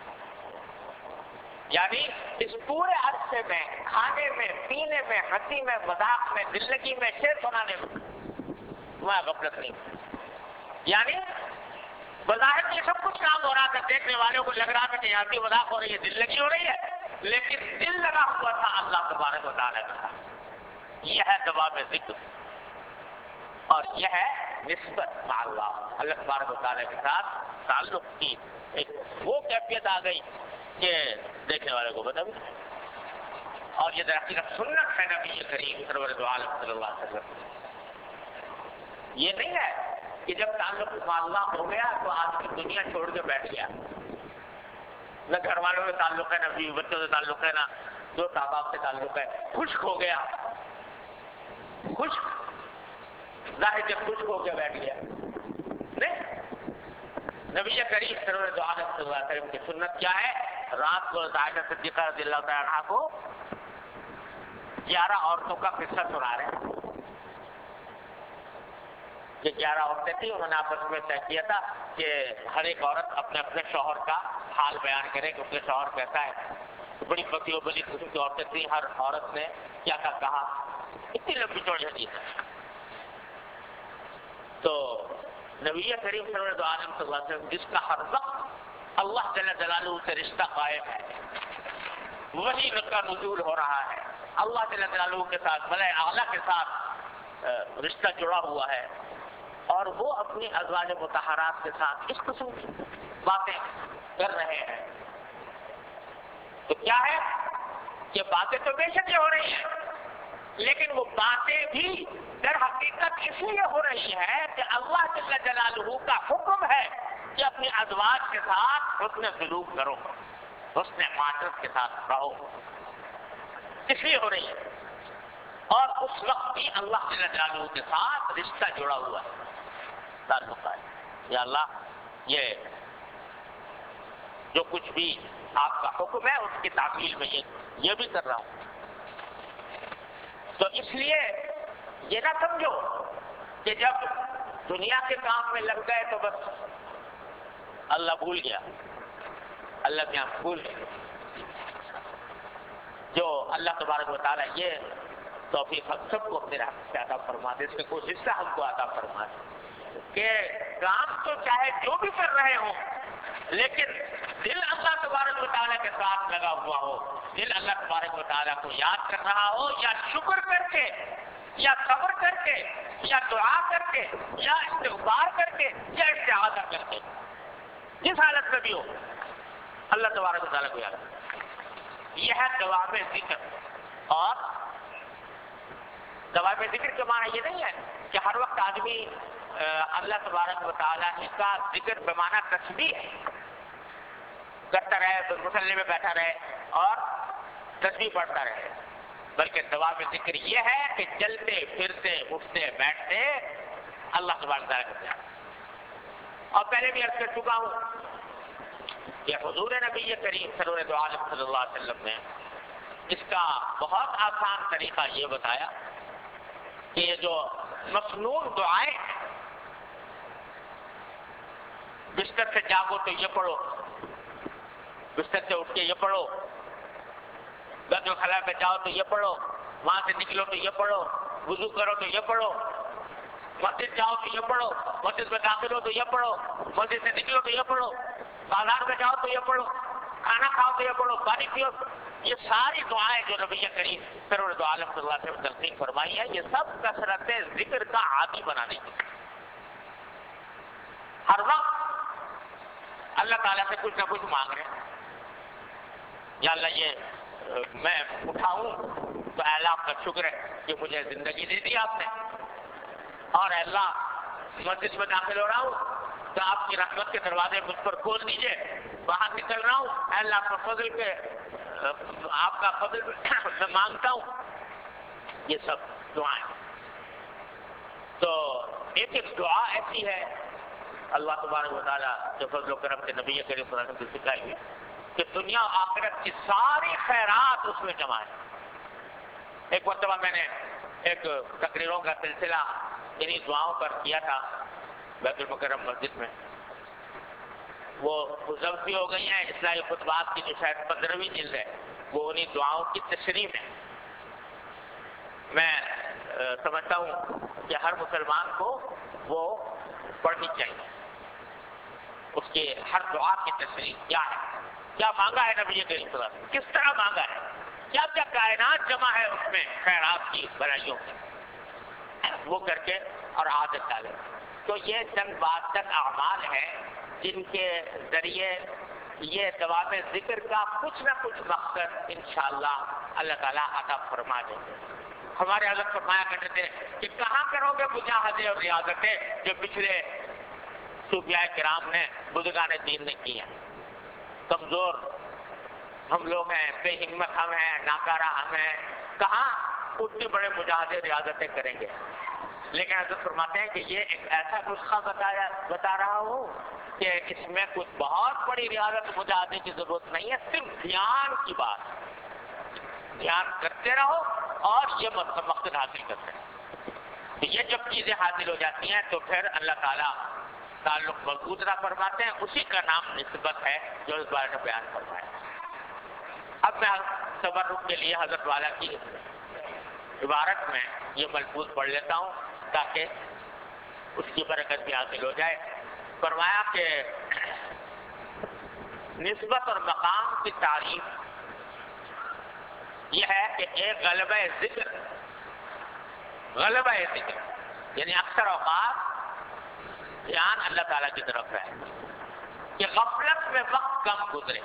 یعنی اس پورے عرصے میں کھانے میں، پینے میں، ہنسی میں، مذاق میں، دل لگی میں، شعر سنانے میں غفلت نہیں، یعنی بظاہر یہ سب کچھ کام ہو رہا تھا، دیکھنے والوں کو لگ رہا تھا کہ ہنسی مذاق ہو رہی ہے، دل لگی ہو رہی ہے، لیکن دل لگا ہوا تھا اللہ تبارک و تعالیٰ کا۔ یہ ہے جواب ذکر، اور یہ ہے نسبت مع اللہ تبارک و تعالیٰ کے ساتھ تعلق کی ایک وہ کیفیت آ گئی کہ دیکھنے والے کو پتہ بھی نہیں. اور یہ در حقیقت سنت ہے نبی کریم سرور دو عالم صلی اللہ علیہ وسلم. یہ نہیں ہے کہ جب تعلق مع اللہ ہو گیا تو آدمی دنیا چھوڑ کے بیٹھ گیا. نہ گھر والوں سے تعلق ہے، نہ بیوی بچوں سے تعلق ہے، نہ دوست احباب سے تعلق ہے، خشک ہو گیا. خشک ظاہر سے خشک ہو کے بیٹھ گیا. نہیں، نبی کریم سرور دو عالم صلی اللہ علیہ وسلم کی سنت کیا ہے؟ رات کو عائشہ صدیقہ رضی اللہ تعالیٰ عنہا کو 11 عورتوں کا قصہ سنا رہے ہیں. یہ 11 عورتیں تھیں، انہوں نے آپس میں طے کیا تھا کہ ہر ایک عورت اپنے اپنے شوہر کا حال بیان کرے کہ اس کے شوہر کیسا ہے. بڑی پتی و بڑی قسم کی عورتیں تھیں، ہر عورت نے کیا کہا. اتنی لمبی چوڑی حدیث ہے. تو نبی کریم صلی اللہ علیہ وسلم جس کا ہر وقت اللہ جل جلالہ سے رشتہ قائم ہے، وہی کا نزول ہو رہا ہے، اللہ جل جلالہ کے ساتھ ملائے اعلیٰ کے ساتھ رشتہ جڑا ہوا ہے، اور وہ اپنی ازواج مطہرات کے ساتھ اس قسم کی باتیں کر رہے ہیں. تو کیا ہے کہ باتیں تو بے شک ہو رہی ہیں، لیکن وہ باتیں بھی در حقیقت اس لیے ہو رہی ہے کہ اللہ جل جلالہ کا حکم ہے کہ اپنی ازواج کے ساتھ حسن سلوک کرو، حسن معاشرت کے ساتھ رہو. اس لیے ہو رہی ہے. اور اس وقت بھی اللہ جل جلالہ کے ساتھ رشتہ جڑا ہوا ہے، تعلق ہے. یا اللہ، یہ جو کچھ بھی آپ کا حکم ہے اس کی تعمیل میں یہ بھی کر رہا ہوں. تو اس لیے یہ نہ سمجھو کہ جب دنیا کے کام میں لگ گئے تو بس اللہ بھول گیا. اللہ کیا بھول گیا؟ جو اللہ تبارک و تعالیٰ یہ توفیق ہم سب کو اپنے رحمت سے عطا فرما دے، اس میں کوئی حصہ ہم کو عطا فرما دے کہ کام تو چاہے جو بھی کر رہے ہوں، لیکن دل اللہ تبارک و تعالیٰ کے ساتھ لگا ہوا ہو، دل اللہ تبارک و تعالیٰ کو یاد کر رہا ہو، یا شکر کر کے، یا صبر کر کے، یا دعا کر کے، یا استغفار کر کے، یا استعاذہ کر کے، جس حالت میں بھی ہو اللہ تبارک و تعالیٰ کو یاد کرے. یہ ہے دوام ذکر. اور دوام ذکر کے معنی یہ نہیں ہے کہ ہر وقت آدمی اللہ تبارک و تعالیٰ کا ذکر بمعنی تسبیح کرتا رہے، مصلی میں بیٹھا رہے اور تسبیح پڑھتا رہے، بلکہ دوام ذکر یہ ہے کہ چلتے پھرتے اٹھتے بیٹھتے اللہ تبارک و تعالیٰ کرتے ہیں. اور پہلے بھی عرض کر چکا ہوں کہ حضور نبی کریم سرور دو عالم صلی اللہ علیہ وسلم نے اس کا بہت آسان طریقہ یہ بتایا کہ یہ جو مصنون دعائیں ہیں، بستر سے جاگو تو یہ پڑھو، بستر سے اٹھ کے یہ پڑھو، بیت الخلاء میں جاؤ تو یہ پڑھو، وہاں سے نکلو تو یہ پڑھو، وضو کرو تو یہ پڑھو، مسجد جاؤ تو یہ پڑھو، مسجد میں داخل ہو تو یہ پڑھو، مسجد سے نکلو تو یہ پڑھو، بازار میں جاؤ تو یہ پڑھو، کھانا کھاؤ تو یہ پڑھو، پانی پیو. یہ ساری دعائیں جو نبی کریم سرور دو عالم صلی اللہ علیہ وسلم نے تلقین فرمائی ہے، یہ سب کثرت ذکر کا عادی بنانے کی. ہر وقت اللہ تعالیٰ سے کچھ نہ کچھ مانگ رہے ہیں. یا اللہ یہ میں اٹھاؤں تو اے اللہ آپ کا شکر ہے کہ مجھے زندگی دے دی آپ نے، اور اے اللہ مسجد میں داخل ہو رہا ہوں تو آپ کی رحمت کے دروازے مجھ پر کھول دیجیے، باہر نکل رہا ہوں اے اللہ آپ کا فضل پہ، آپ کا فضل میں مانگتا ہوں. یہ سب دعائیں. تو ایک ایک دعا ایسی ہے اللہ تبارک و تعالیٰ جو فضل و کرم کے نبی کریم صلی اللہ علیہ وسلم کی سکھائی ہوئی کہ دنیا و آخرت کی ساری خیرات اس میں جمع ہے. ایک مرتبہ میں نے ایک تقریروں کا سلسلہ انہی دعاؤں پر کیا تھا بیت المکرم مسجد میں. وہ ضبطی ہو گئی ہیں اصلاحی خطبات کی جو شاید 15ویں جلد ہے، وہ انہی دعاؤں کی تشریح ہے. میں سمجھتا ہوں کہ ہر مسلمان کو وہ پڑھنی چاہیے. اس کی ہر دعا کی تشریح کیا ہے، کیا مانگا ہے نبی کریم صلی اللہ علیہ وسلم، کس طرح مانگا ہے، کیا کیا کائنات جمع ہے اس میں خیرات کی بھلائیوں کی، وہ کر کے اور عادت ڈالے. تو یہ چند باسط اعمال ہیں جن کے ذریعے یہ دوام ذکر کا کچھ نہ کچھ مقصد انشاءاللہ اللہ تعالیٰ عطا فرما دیں گے. ہمارے حضرت فرمایا کرتے تھے کہ کہاں کرو گے مجاہدے اور ریاضتیں جو پچھلے صوفیاء کرام نے بزرگان دین نے کی ہیں. کمزور ہم لوگ ہیں، بے ہمت ہم ہیں، ناکارہ ہم ہیں، کہاں اتنے بڑے مجاہدے ریاضتیں کریں گے. لیکن حضرت فرماتے ہیں کہ یہ ایک ایسا نسخہ بتا رہا ہوں کہ اس میں کچھ بہت بڑی ریاضت مجاہدے کی ضرورت نہیں ہے، صرف دھیان کی بات. دھیان کرتے رہو اور یہ مقصد حاصل کرتے ہیں. یہ جب چیزیں حاصل ہو جاتی ہیں تو پھر اللہ تعالیٰ تعلق مضبوط نہ فرماتے ہیں. اسی کا نام نسبت ہے جو اس بارے میں بیان فرمایا. اب میں تبرک کے لیے حضرت والا کی عبارت میں یہ ملفوظ پڑھ لیتا ہوں تاکہ اس کی برکت بھی حاصل ہو جائے. فرمایا کہ نسبت اور مقام کی تعریف یہ ہے کہ ایک غلبہ ذکر یعنی اکثر اوقات دھیان اللہ تعالیٰ کی طرف ہے کہ غفلت میں وقت کم گزرے.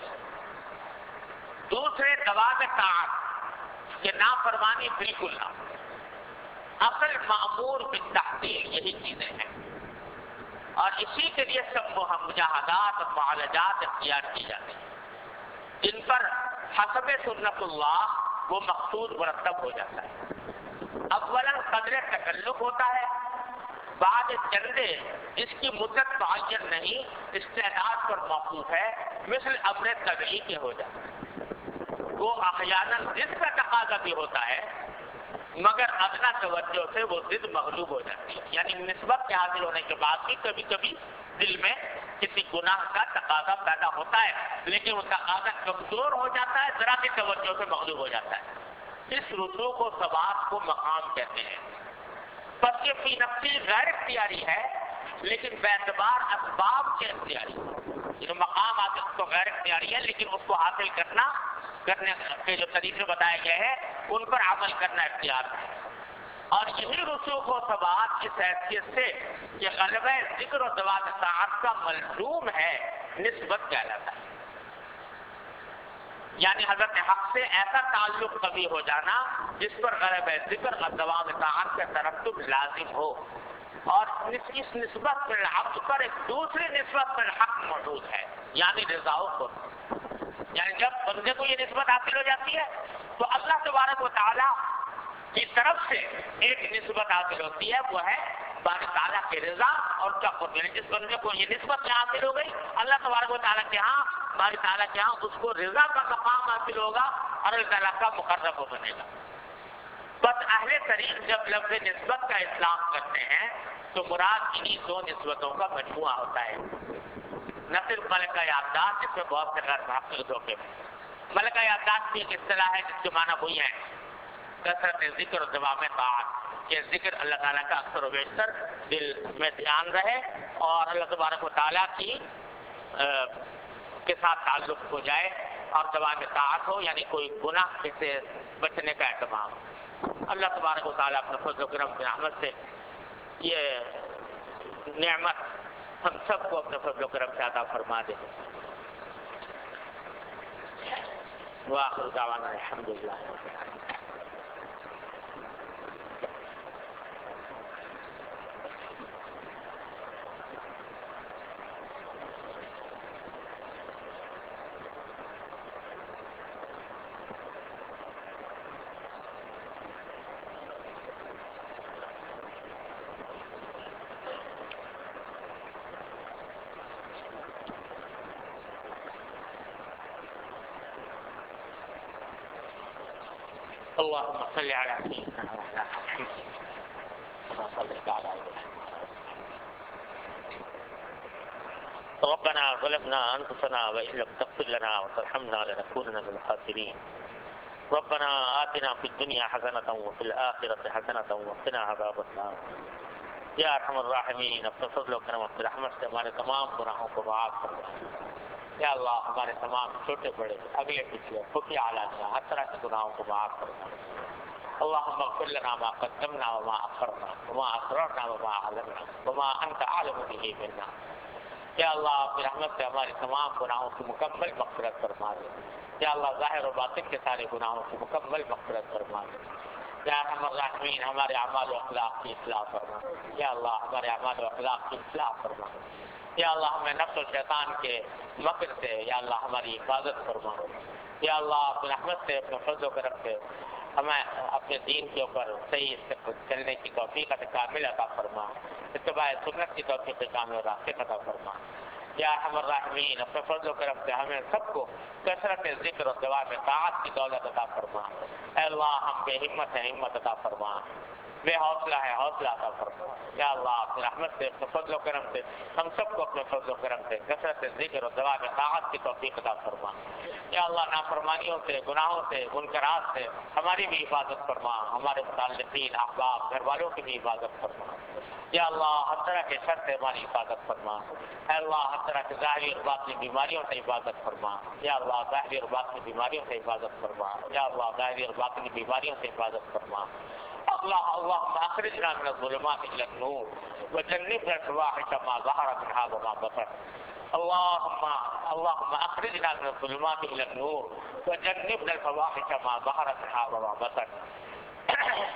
دوسرے دوام طاعت کہ نافرمانی بالکل نہ. اصل مأمور بالتحصیل یہی چیزیں ہیں اور اسی کے لیے سب مجاہدات اور معالجات اختیار کی جاتی ہیں جن پر حسب سنت اللہ وہ مقصود مرتب ہو جاتا ہے. اولا قدر تکلف ہوتا ہے، بعد چندے جس کی مدت معین نہیں استعداد پر موقوف ہے، مثل امر طبعی کے ہو جاتا ہے. وہ احیانا ضد کا تقاضا بھی ہوتا ہے مگر ادنا توجہ سے وہ ضد مغلوب ہو جاتی ہے. یعنی نسبت کے حاصل ہونے کے بعد بھی کبھی کبھی دل میں کسی گناہ کا تقاضا پیدا ہوتا ہے لیکن وہ تقاضا کمزور ہو جاتا ہے، ذرا سی توجہ سے مغلوب ہو جاتا ہے. اس رسوخ و ثبات کو مقام کہتے ہیں. بس یہ فی نفسی غیر اختیاری ہے لیکن باعتبار اسباب کے اختیاری. جو مقام حاصل اس کو غیر اختیاری ہے لیکن اس کو حاصل کرنے کے جو طریقے بتائے گئے ہیں ان پر عمل کرنا اختیار ہے. اور یہی رسوخ و ثبات اس حیثیت سے کہ غلبہ ذکر و دوام طاعت کا ملزوم ہے نسبت کہلاتا ہے. یعنی حضرت حق سے ایسا تعلق قوی ہو جانا جس پر غلبہ ذکر اور دوام طاعت کا ترتب لازم ہو. اور اس نسبت پر العبد پر ایک دوسری نسبت پر حق موجود ہے یعنی رضا و خود. یعنی جب بندے کو یہ نسبت حاصل ہو جاتی ہے تو اللہ تبارک و تعالیٰ کی طرف سے ایک نسبت حاصل ہوتی ہے، وہ ہے باری تعالیٰ کے رضا اور کیا خود. یعنی جس بندے کو یہ نسبت میں حاصل ہو گئی اللہ تبارک و تعالیٰ کے ہاں باری تعالیٰ کے ہاں اس کو رضا کا مقام حاصل ہوگا اور اللہ تعالیٰ کا مقرب ہو بنے گا. بس اہل طریق جب لفظ نسبت کا اطلاق کرتے ہیں تو مراد انہی دو نسبتوں کا مجموعہ ہوتا ہے. نہ صرف ملکہ یادداشت جس میں بہت سے غیر محقق دھوکے میں. ملکہ یادداشت کی ایک اصطلاح ہے جس کے معنی وہی ہیں کثرت ذکر و دوام طاعت کہ ذکر اللہ تعالیٰ کا اکثر و بیشتر دل میں دھیان رہے اور اللہ تبارک و تعالیٰ کی کے ساتھ تعلق ہو جائے اور دوام طاعت ہو یعنی کوئی گناہ سے بچنے کا اہتمام. اللہ تبارک و تعالیٰ اپنے فضل و کرم کی رحمت سے یہ نعمت ہم سب کو اپنے فضل و کرم سے عطا فرما دے. وآخر دعوانا الحمدللہ. اللهم صل على سيدنا وعلى محمد كما صليت على ابراهيم. ربنا ظلمنا انفسنا وان لم تغفر لنا وترحمنا لنكونن من الخاسرين. ربنا آتنا في الدنيا حسنة وفي الآخرة حسنة وقنا عذاب النار. یا ارحم الراحمین اپنے فضل و کرم اپنے رحمت سے ہمارے تمام گناہوں کو معاف فرما. یا اللہ ہمارے تمام چھوٹے بڑے اگلے پچھلے خفیہ اعلیٰ ہر طرح کے گناہوں کو معاف فرما. اللهم اغفر لنا ما قدمنا وما اخرنا وما اسررنا وما اعلنا وما انت اعلم به منا. یا اللہ اپنی رحمت سے ہمارے تمام گناہوں کی مکمل مغفرت فرما دے. یا اللہ ظاہر و باطن کے سارے گناہوں کی مکمل مغفرت فرما دے. یا ارحم الراحمین ہمارے اعمال و اخلاق کی اصلاح فرما. یا اللہ ہمارے اعمال و اخلاق کی اصلاح فرما. یا اللہ ہمیں نفس و شیطان کے مکر سے یا اللہ ہماری حفاظت فرما. یا اللہ اپنی رحمت سے اپنے فضل و کرم سے ہمیں اپنے دین کے اوپر صحیح چلنے کی توفیق کامل عطا فرما. اتباع سنت کی توفیق کامل راستے عطا فرما. یا ارحم الراحمین اپنے فضل و کرم سے ہمیں سب کو کثرت ذکر و دعا میں طاعت کی دولت عطا فرما. اے اللہ ہم بے ہمت ہیں ہمت عطا فرما. بے حوصلہ ہے حوصلہ عطا فرما. یا اللہ اپنی رحمت سے اپنے فضل و کرم سے ہم سب کو اپنے فضل و کرم سے کثرت ذکر و دعا میں طاعت کی توفیق عطا فرما. یا اللہ نافرمانیوں سے گناہوں سے منکرات سے ہماری بھی حفاظت فرما. ہمارے متعلقین احباب گھر والوں کی بھی حفاظت فرما. یا اللہ ہر طرح کے شر سے ہماری حفاظت فرما. اے اللہ ہر طرح کے ظاہری اور باطنی بیماریوں سے حفاظت فرما. یا اللہ ظاہری اور باطنی بیماریوں سے حفاظت فرما. یا اللہ ظاہری اور باطنی بیماریوں سے حفاظت فرما. اللهم اخرجنا من الظلمات الى النور وجنبنا الفواحش ما ظهر منها وما بطن. اللهم اخرجنا من الظلمات الى النور وجنبنا الفواحش ما ظهر منها وما بطن.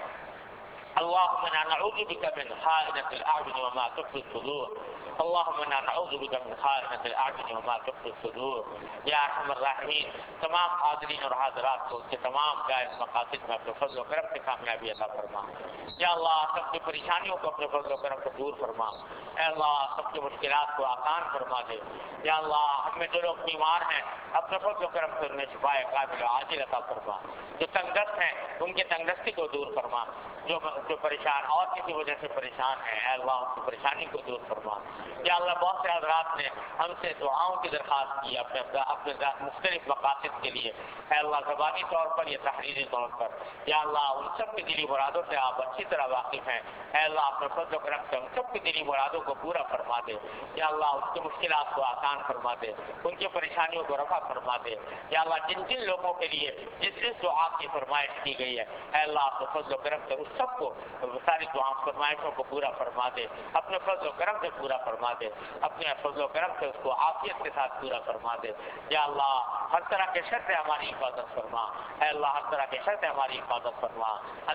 اللهم انا نعوذ بك من خائنة الاعين وما تخفي الصدور. اللهم انا نعوذ بك من خائنة الاعين وما تخفي الصدور. یا ارحم الراحمین تمام حاضرین اور حاضرات کو اس کے تمام جائز مقاصد میں اپنے فضل و کرم سے کامیابی عطا فرما. یا اللہ سب کی پریشانیوں کو اپنے فضل و کرم سے دور فرما. اے اللہ سب کی مشکلات کو آسان فرما دے. یا اللہ ہم میں جو لوگ بیمار ہیں اپنے فضل و کرم سے انہیں شفائے کامل و عاجل عطا فرما. جو تنگ دست ہیں ان کے تنگ دستی کو دور فرما. جو پریشان اور کسی وجہ سے پریشان ہیں اے اللہ ان کی پریشانی کو دور فرما. یا اللہ بہت سے حضرات نے ہم سے دعاؤں کی درخواست کی اپنے مختلف مقاصد کے لیے. اے اللہ زبانی طور پر یا تحریری طور پر یا اللہ ان سب کی دلی مرادوں سے آپ اچھی طرح واقف ہیں. اے اللہ اپنے فضل و کرم سے ان سب کی دلی مرادوں کو پورا فرما دے. یا اللہ ان کی مشکلات کو آسان فرما دے. ان کی پریشانیوں کو رفع فرما دے. یا اللہ جن جن لوگوں کے لیے جس دعا کی فرمائش کی گئی ہے اے اللہ اپنے فضل و کرم سے اس سب کو ساری دعا فرمائشوں کو پورا فرما دے. اپنے فضل و کرم سے پورا فرما دے. اپنے فضل و کرم سے اس کو عافیت کے ساتھ پورا فرما دے. یا اللہ ہر طرح کے شر سے ہماری حفاظت فرما. اے اللہ ہر طرح کے شر سے ہماری حفاظت فرما.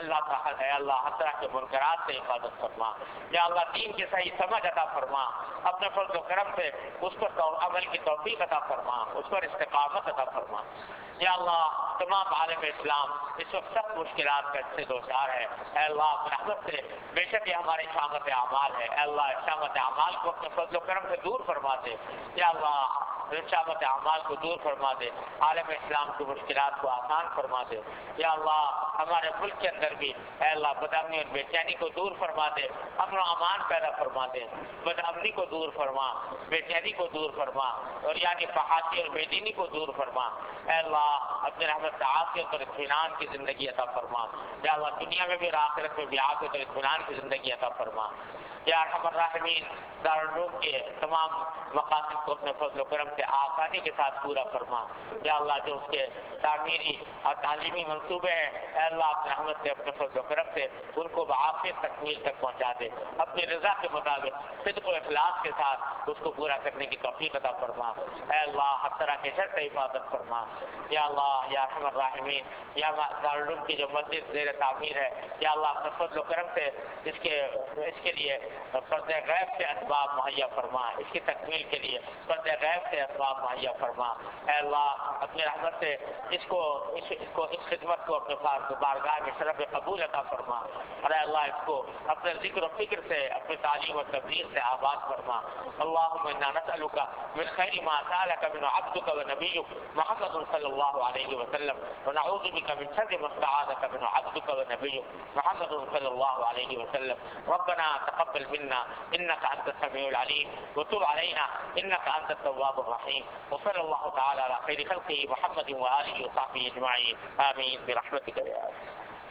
اے اللہ ہر طرح کے منکرات سے حفاظت فرما. یا اللہ دین کی صحیح سمجھ عطا فرما. اپنے فضل و کرم سے اس پر عمل کی توفیق عطا فرما. اس پر استقامت عطا فرما. یا اللہ تمام عالم اسلام اس وقت سخت مشکلات کا سے دوچار ہے. اے اللہ رحمت سے بے شک یہ ہماری شامت اعمال ہے. اے اللہ شامت اعمال کو اپنے فضل و کرم سے دور فرما دے. یا اللہ شامت اعمال کو دور فرما دے. عالم اسلام کی مشکلات کو آسان فرما دے. یا اللہ ہمارے ملک کے اندر بھی اے اللہ بدامنی اور بے چینی کو دور فرما دے. امن و امان پیدا فرما دے. بدامنی کو دور فرما. بے چینی کو دور فرما. اور یعنی فحاشی اور بے دینی کو دور فرما. اے اللہ اپنے رحمت سے عافیت اور اطمینان کی زندگی عطا فرما. یا اللہ دنیا میں بھی اور آخرت میں بھی عافیت اور اطمینان کی زندگی عطا فرما. یا ارحم الراحمین دارالعلوم کے تمام مقاصد کو اپنے فضل و کرم سے آسانی کے ساتھ پورا فرما. یا اللہ جو اس کے تعمیری اور تعلیمی منصوبے ہیں اے اللہ اپنے رحمت سے اپنے فضل و کرم سے ان کو بعافیت تکمیل تک پہنچا دے. اپنی رضا کے مطابق صدق و اخلاص کے ساتھ اس کو پورا کرنے کی توفیق عطا فرما. اے اللہ ہر طرح کے شر سے حفاظت فرما. یا اللہ یا ارحم الراحمین یا دارالعلوم کی جو مسجد زیر تعمیر ہے یا اللہ اپنے فضل و کرم سے اس کے لیے پردہ غیب سے اسباب مہیا فرما. اس کی تکمیل کے لیے پردہ غیب سے اسباب مہیا فرما. اے اللہ اپنے رحمت سے اس خدمت کو اپنے بارگاہ میں شرف قبول عطا فرما. اور اے اللہ اس کو اپنے ذکر و فکر سے اپنی تعلیم و تبلیغ سے آباد فرما. اللهم انا نسألك من خير ما سألك من عبدك ونبيك محمد صلى الله عليه وسلم ونعوذ بك من شر ما استعاذك من عبدك ونبيك محمد صلى الله عليه وسلم. ربنا تقبل منا انك انت السميع العليم وتب علينا انك انت التواب الرحيم. وصلى الله تعالى على خير خلقه محمد واله وصحبه اجمعين. امين برحمتك يا